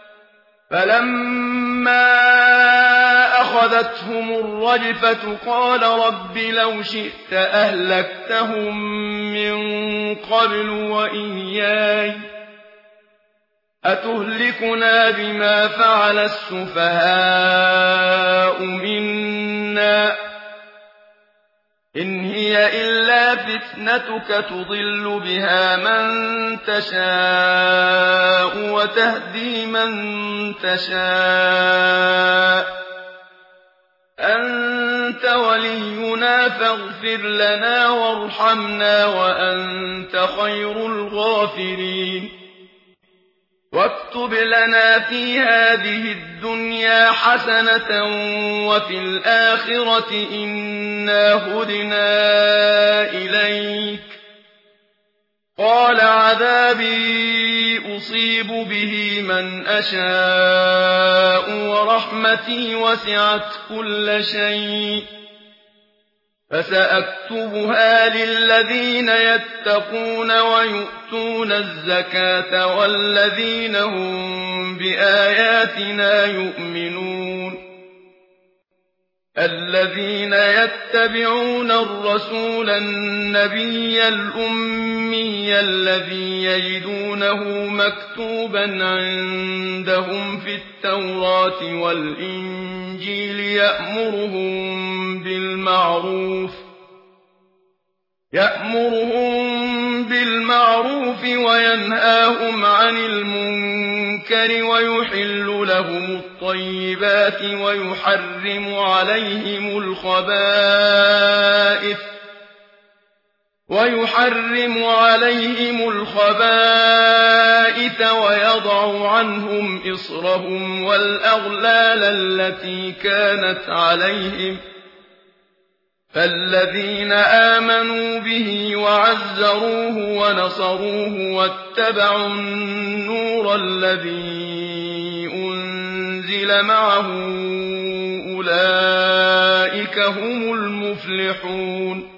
فلما أخذتهم الرجفة قال رب لو شئت أهلكتهم من قبل وإياي أتهلكنا بما فعل السفهاء منا إن هي إلا فتنتك تضل بها من تشاء وتهدي من تشاء أنت ولينا فاغفر لنا وارحمنا وأنت خير الغافرين واكتب لنا في هذه الدنيا حسنة وفي الآخرة إنا هدنا إليك قال عذابي أصيب به من أشاء ورحمتي وسعت كل شيء فسأكتبها للذين يتقون ويؤتون الزكاة والذين هم بآياتنا يؤمنون الذين يتبعون الرسول النبي الأمي الذي يجدونه مكتوبا عندهم في التوراة والإنجيل يأمرهم بالمعروف وينهاهم عن المنكر ويحل لهم الطيبات ويحرم عليهم الخبائث ويضع عنهم إصرهم والأغلال التي كانت عليهم فالذين آمنوا به وعزروه ونصروه واتبعوا النور الذي أنزل معه أولئك هم المفلحون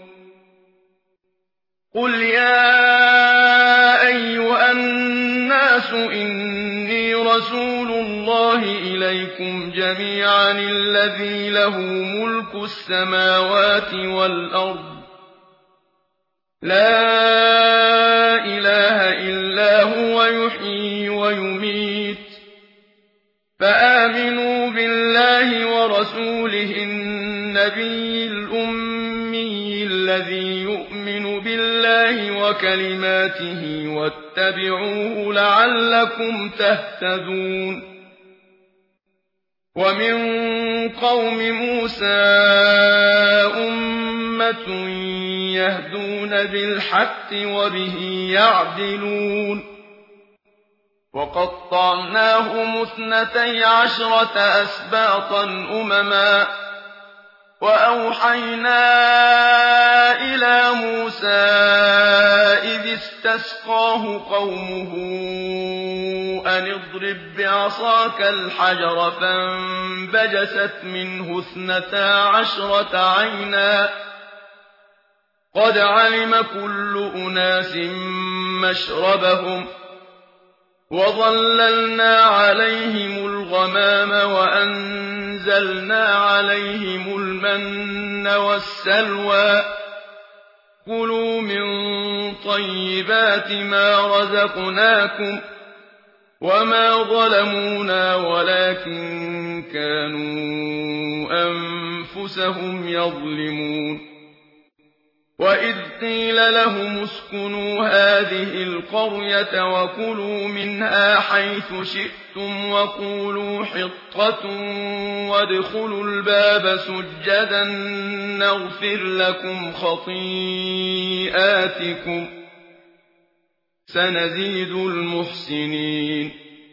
قل يا أيها الناس إني رسول الله إليكم جميعا الذي له ملك السماوات والأرض لا إله إلا هو يحيي ويميت فآمنوا بالله ورسوله النبي الأمي الذي يؤمن بالله وكلماته واتبعوه لعلكم تهتدون ومن قوم موسى أمة يهدون بالحق وبه يعدلون وقطعناهم 12 أسباطا أمما وأوحينا إلى موسى إذ استسقاه قومه أن اضرب بعصاك الحجر فانبجست منه 12 عينا قد علم كل أناس مشربهم وظللنا عليهم الغمام وأنزلنا عليهم المن والسلوى كلوا من طيبات ما رزقناكم وما ظلمونا ولكن كانوا أنفسهم يظلمون وإذ قيل لهم اسكنوا هذه القرية وكلوا منها حيث شئتم وقولوا حطة وادخلوا الباب سجدا نغفر لكم خطيئاتكم سنزيد المحسنين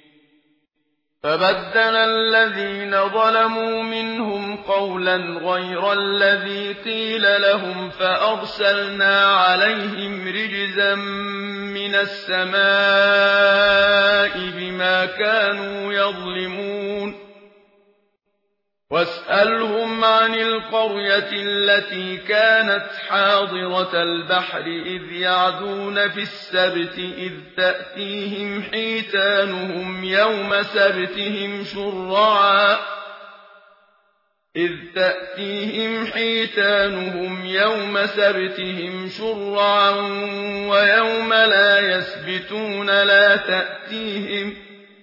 فبدل الذين ظلموا منهم قولا غير الذي قيل لهم فأرسلنا عليهم رجزا من السماء بما كانوا يظلمون واسألهم عن القرية التي كانت حاضرة البحر إذ يعدون في السبت إذ تأتيهم حيتانهم يوم سبتهم شرعا ويوم لا يسبتون لا تأتيهم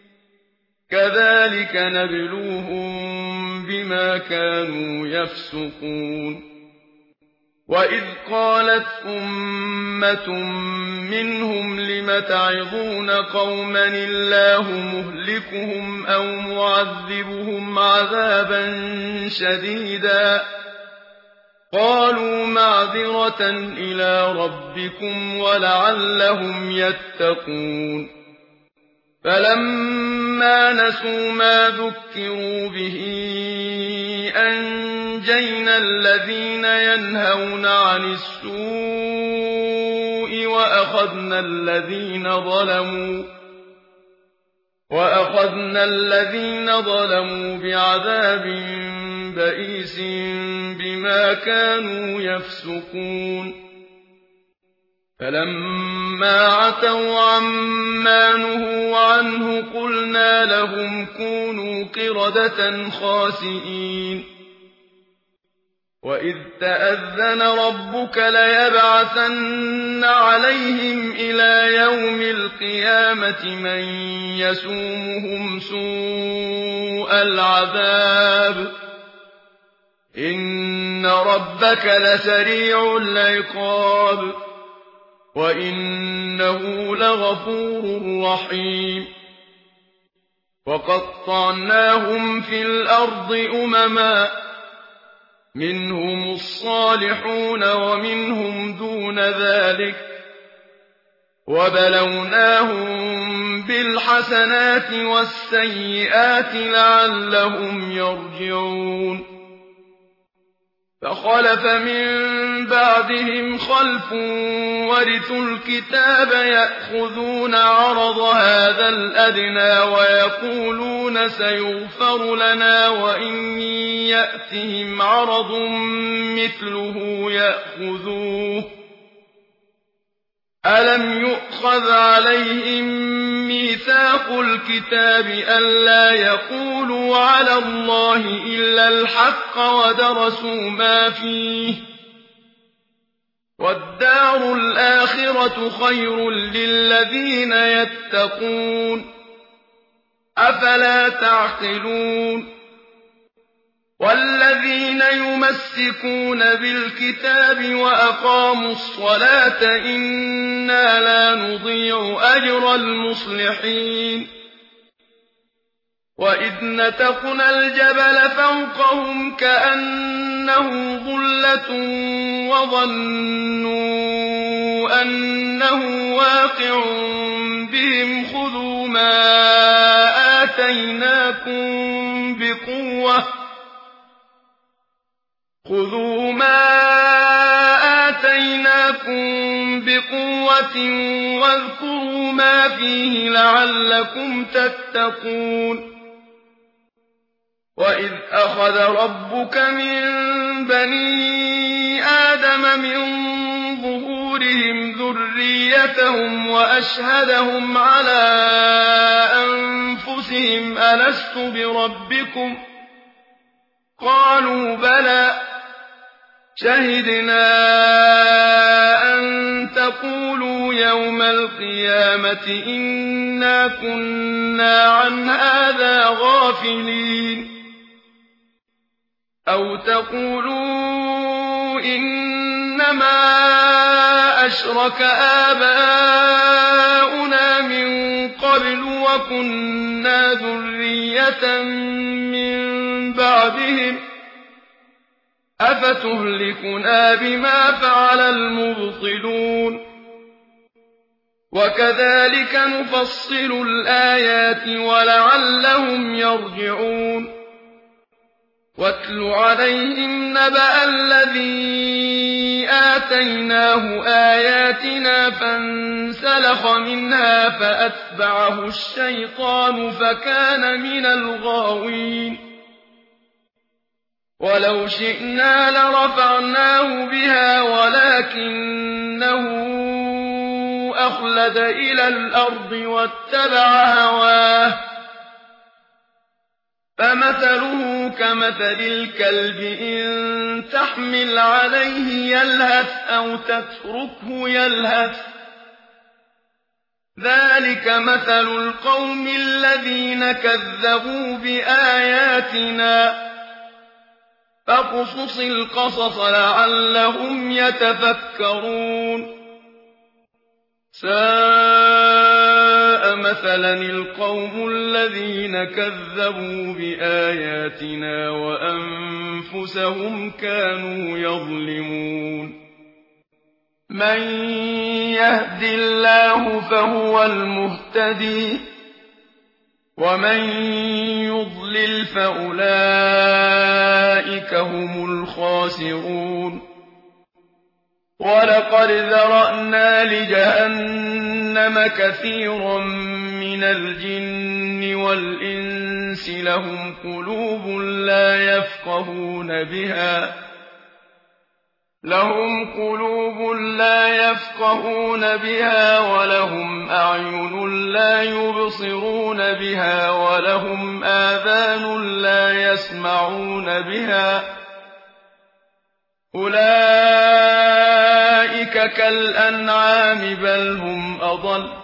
كذلك نبلوهم بما كانوا يفسقون وإذ قالت أمة منهم لم تعظون قوما الله مهلكهم أو معذبهم عذابا شديدا قالوا معذرة إلى ربكم ولعلهم يتقون فلما نسوا ما ذكروا به أنجينا الذين ينهون عن السوء وأخذنا الذين ظلموا وأخذنا الذين ظلموا بعذاب بئيس بما كانوا يفسقون فلما عتوا عما نهوا عنه قلنا لهم كونوا قردة خاسئين وإذ تأذن ربك ليبعثن عليهم إلى يوم القيامة من يسومهم سوء العذاب إن ربك لسريع العقاب وإنه لغفور رحيم وقطعناهم في الأرض أمما منهم الصالحون ومنهم دون ذلك وبلوناهم بالحسنات والسيئات لعلهم يرجعون فخلف من بعدهم خلف ورثوا الكتاب يأخذون عرض هذا الأدنى ويقولون سيغفر لنا وإن يأتهم عرض مثله يأخذوه ألم يؤخذ عليهم ميثاق الكتاب ألا يقولوا على الله إلا الحق ودرسوا ما فيه والدار الآخرة خير للذين يتقون أفلا تعقلون والذين يمسكون بالكتاب وأقاموا الصلاة إنا لا نضيع أجر المصلحين وإذ نتقنا الجبل فوقهم كأنه ظلة وظنوا أنه واقع بهم خذوا ما آتيناكم بقوة واذكروا ما فيه لعلكم تتقون وإذ أخذ ربك من بني آدم من ظهورهم ذريتهم وأشهدهم على أنفسهم ألست بربكم قالوا بلى شهدنا أن تقولوا يوم القيامة إنا كنا عن هذا غافلين أو تقولوا إنما أشرك آباؤنا من قبل وكنا ذرية من بعدهم أفتهلكنا بما فعل المبطلون وكذلك نفصل الآيات ولعلهم يرجعون واتل عليهم نبأ الذي آتيناه آياتنا فانسلخ منها فأتبعه الشيطان فكان من الغاوين ولو شئنا لرفعناه بها ولكنه أخلد إلى الأرض واتبع هواه فمثله كمثل الكلب إن تحمل عليه يلهث أو تتركه يلهث ذلك مثل القوم الذين كذبوا بآياتنا فاقصص القصص لعلهم يتفكرون ساء مثلا القوم الذين كذبوا بآياتنا وأنفسهم كانوا يظلمون من يهد الله فهو المهتدي ومن يضلل فأولئك هم الخاسرون وَلَقَدْ ذَرَأْنَا لِجَهَنَّمَ كَثِيرًا مِنَ الْجِنِّ وَالْإِنسِ لَهُمْ قُلُوبٌ لَّا يَفْقَهُونَ بِهَا وَلَهُمْ أَعْيُنٌ لَّا يُبْصِرُونَ بِهَا وَلَهُمْ آذَانٌ لَّا يَسْمَعُونَ بِهَا ۚ أُولَٰئِكَ كَالْأَنْعَامِ بَلْ هُمْ أَضَلُّ ۚ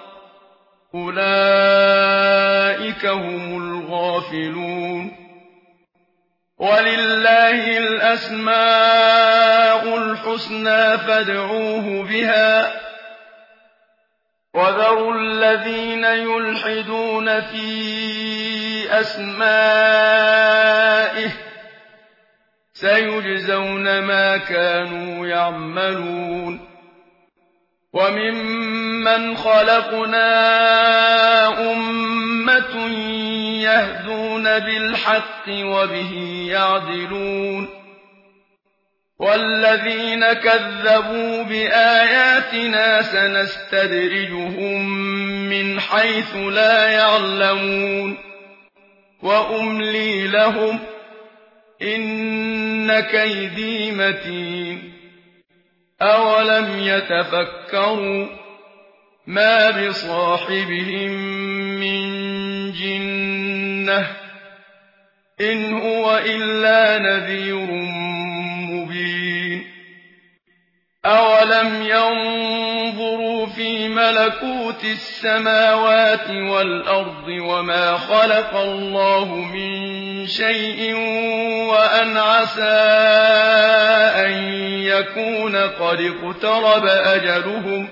أُولَٰئِكَ هُمُ الْغَافِلُونَ وَلِلَّهِ الْأَسْمَاءُ الْحُسْنَىٰ فَادْعُوهُ بِهَا ۖ وَذَرُوا الَّذِينَ يُلْحِدُونَ فِي أَسْمَائِهِ ۚ سَيُجْزَوْنَ مَا كَانُوا يَعْمَلُونَ وَمِمَّنْ خَلَقْنَا أُمَّةٌ يَهْدُونَ بِالْحَقِّ وَبِهِ يَعْدِلُونَ وَالَّذِينَ كَذَّبُوا بِآيَاتِنَا سَنَسْتَدْرِجُهُم مِّنْ حَيْثُ لَا يَعْلَمُونَ وَأُمْلِي لَهُمْ ۚ إِنَّ كَيْدِي مَتِينٌ أَوَلَمْ يَتَفَكَّرُوا مَا بِصَاحِبِهِم مِّن جِنَّةٍ ۚ إِنْ هُوَ إِلَّا نَذِيرٌ مُّبِينٌ أَوَلَمْ يَنظُرُوا فِي مَلَكُوتِ السَّمَاوَاتِ وَالْأَرْضِ وَمَا خَلَقَ اللَّهُ مِن شَيْءٍ وَأَنْ عَسَىٰ أَن يَكُونَ قَدِ اقْتَرَبَ أَجَلُهُمْ ۖ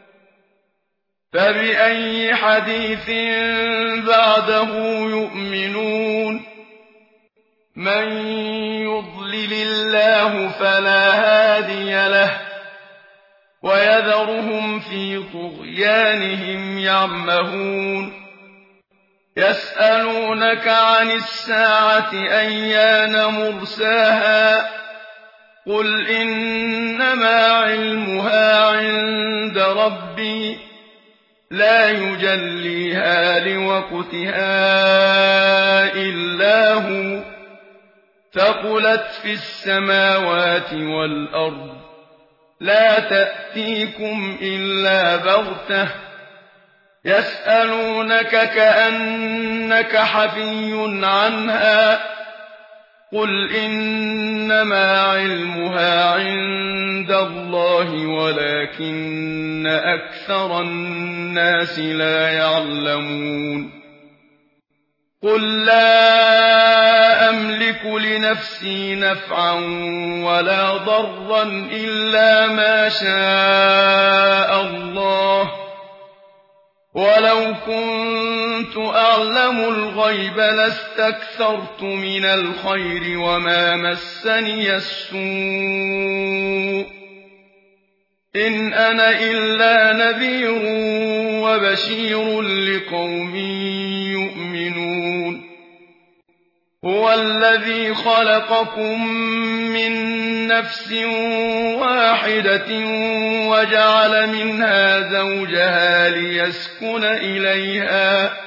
فَبِأَيِّ حَدِيثٍ بَعْدَهُ يُؤْمِنُونَ مَن يُضْلِلِ اللَّهُ فَلَا هَادِيَ لَهُ وَيَذَرُهُمْ فِي طُغْيَانِهِمْ يَعْمَهُونَ يَسْأَلُونَكَ عَنِ السَّاعَةِ أَيَّانَ مُرْسَاهَا ۖ قُلْ إِنَّمَا عِلْمُهَا عِندَ رَبِّي ۖ لَا يُجَلِّيهَا لِوَقْتِهَا إِلَّا هُوَ ۚ ثَقُلَتْ فِي السَّمَاوَاتِ وَالْأَرْضِ ۚ لَا تَأْتِيكُمْ إِلَّا بَغْتَةً ۗ يَسْأَلُونَكَ كَأَنَّكَ حَفِيٌّ عَنْهَا ۖ قُلْ إِنَّمَا عِلْمُهَا عِندَ اللَّهِ وَلَٰكِنَّ أَكْثَرَ النَّاسِ لَا يَعْلَمُونَ قُل لَّا أَمْلِكُ لِنَفْسِي نَفْعًا وَلَا ضَرًّا إِلَّا مَا شَاءَ اللَّهُ ۗ وَلَوْ كُنتُ أَعْلَمُ الْغَيْبَ لَاسْتَكْثَرْتُ مِنَ الْخَيْرِ وَمَا مَسَّنِيَ السُّوءُ ۚ إِنْ أَنَا إِلَّا نَذِيرٌ وَبَشِيرٌ لِّقَوْمٍ يُؤْمِنُونَ هُوَ الَّذِي خَلَقَكُم مِّن نَّفْسٍ وَاحِدَةٍ وَجَعَلَ مِنْهَا زَوْجَهَا لِيَسْكُنَ إِلَيْهَا ۖ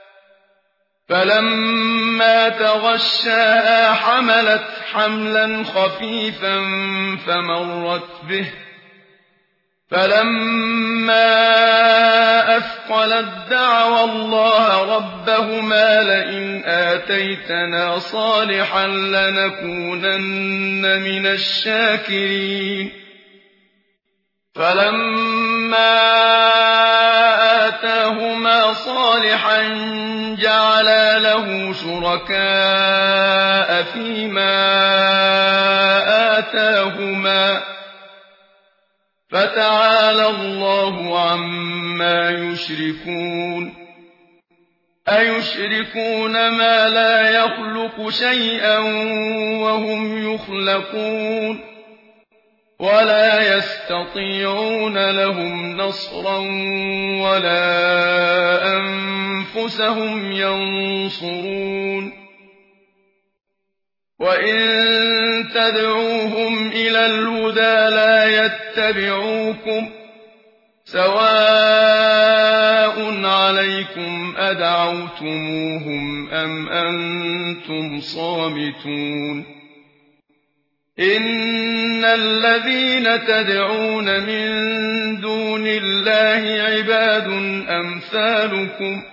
فَلَمَّا تَغَشَّاهَا حَمَلَتْ حَمْلًا خَفِيفًا فَمَرَّتْ بِهِ ۖ فَلَمَّا أَثْقَلَت دَّعَوَا اللَّهَ رَبَّهُمَا لَئِنْ آتَيْتَنَا صَالِحًا لَّنَكُونَنَّ مِنَ الشَّاكِرِينَ فَلَمَّا آتَاهُمَا صَالِحًا جَعَلَا لَهُ شُرَكَاءَ فِيمَا آتَاهُمَا ۚ فَتَعَالَى اللَّهُ عَمَّا يُشْرِكُونَ أَيُشْرِكُونَ مَا لَا يَخْلُقُ شَيْئًا وَهُمْ يُخْلَقُونَ وَلَا يَسْتَطِيعُونَ لَهُمْ نَصْرًا وَلَا أَنفُسَهُمْ يَنصُرُونَ وَإِن تدعوهم إلى الهدى لا يتبعوكم سواء عليكم أدعوتموهم أم أنتم صامتون إن الذين تدعون من دون الله عباد أمثالكم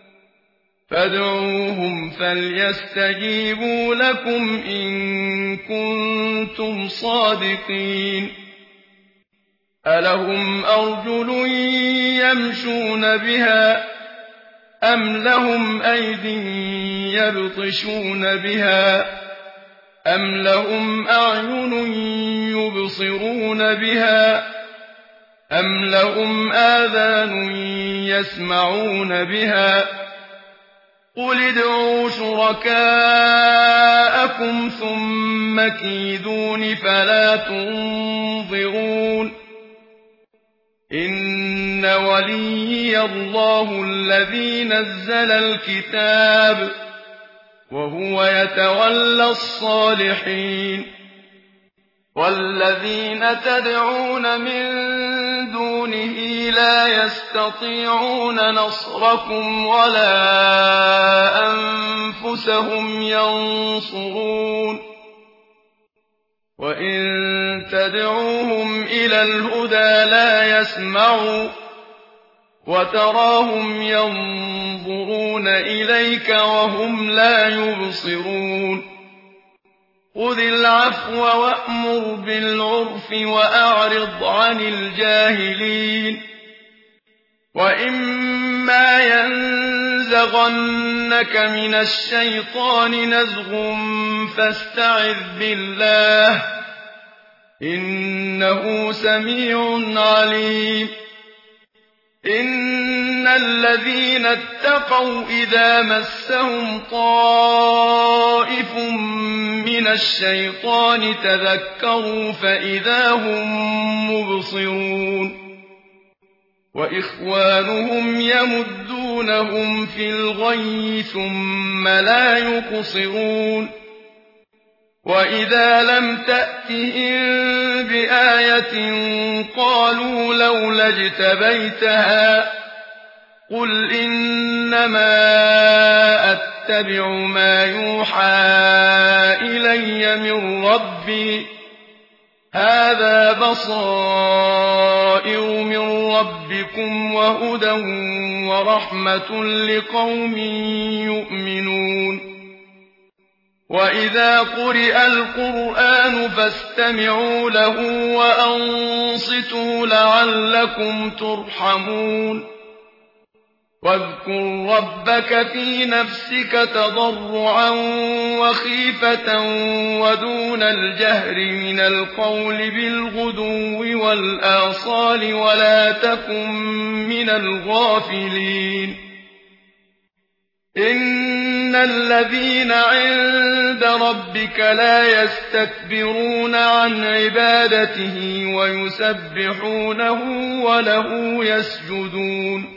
فادعوهم فليستجيبوا لكم إن كنتم صادقين ألهم أرجل يمشون بها أم لهم أيد يبطشون بها أم لهم أعين يبصرون بها أم لهم آذان يسمعون بها قل ادعوا شركاءكم ثم كيدون فلا تنظرون إن وليي الله الذي نزل الكتاب وهو يتولى الصالحين والذين تدعون من دونه لا يستطيعون نصركم ولا أنفسهم ينصرون وإن تدعوهم إلى الهدى لا يسمعوا وتراهم ينظرون إليك وهم لا يبصرون خذ العفو وأمر بالعرف وأعرض عن الجاهلين وإما ينزغنك من الشيطان نزغ فاستعذ بالله إنه سميع عليم إن الذين اتقوا إذا مسهم طائف من الشيطان تذكروا فإذا هم مبصرون وإخوانهم يمدونهم في الغي ثم لا يقصرون وإذا لم تأتهم بآية قالوا لولا اجتبيتها قل إنما أتبع ما يوحى إلي من ربي هذا بصائر من ربكم وهدى ورحمة لقوم يؤمنون وإذا قرئ القرآن فاستمعوا له وأنصتوا لعلكم ترحمون واذكر ربك في نفسك تضرعا وخيفة ودون الجهر من القول بالغدو والآصال ولا تكن من الغافلين إن الذين عند ربك لا يستكبرون عن عبادته ويسبحونه وله يسجدون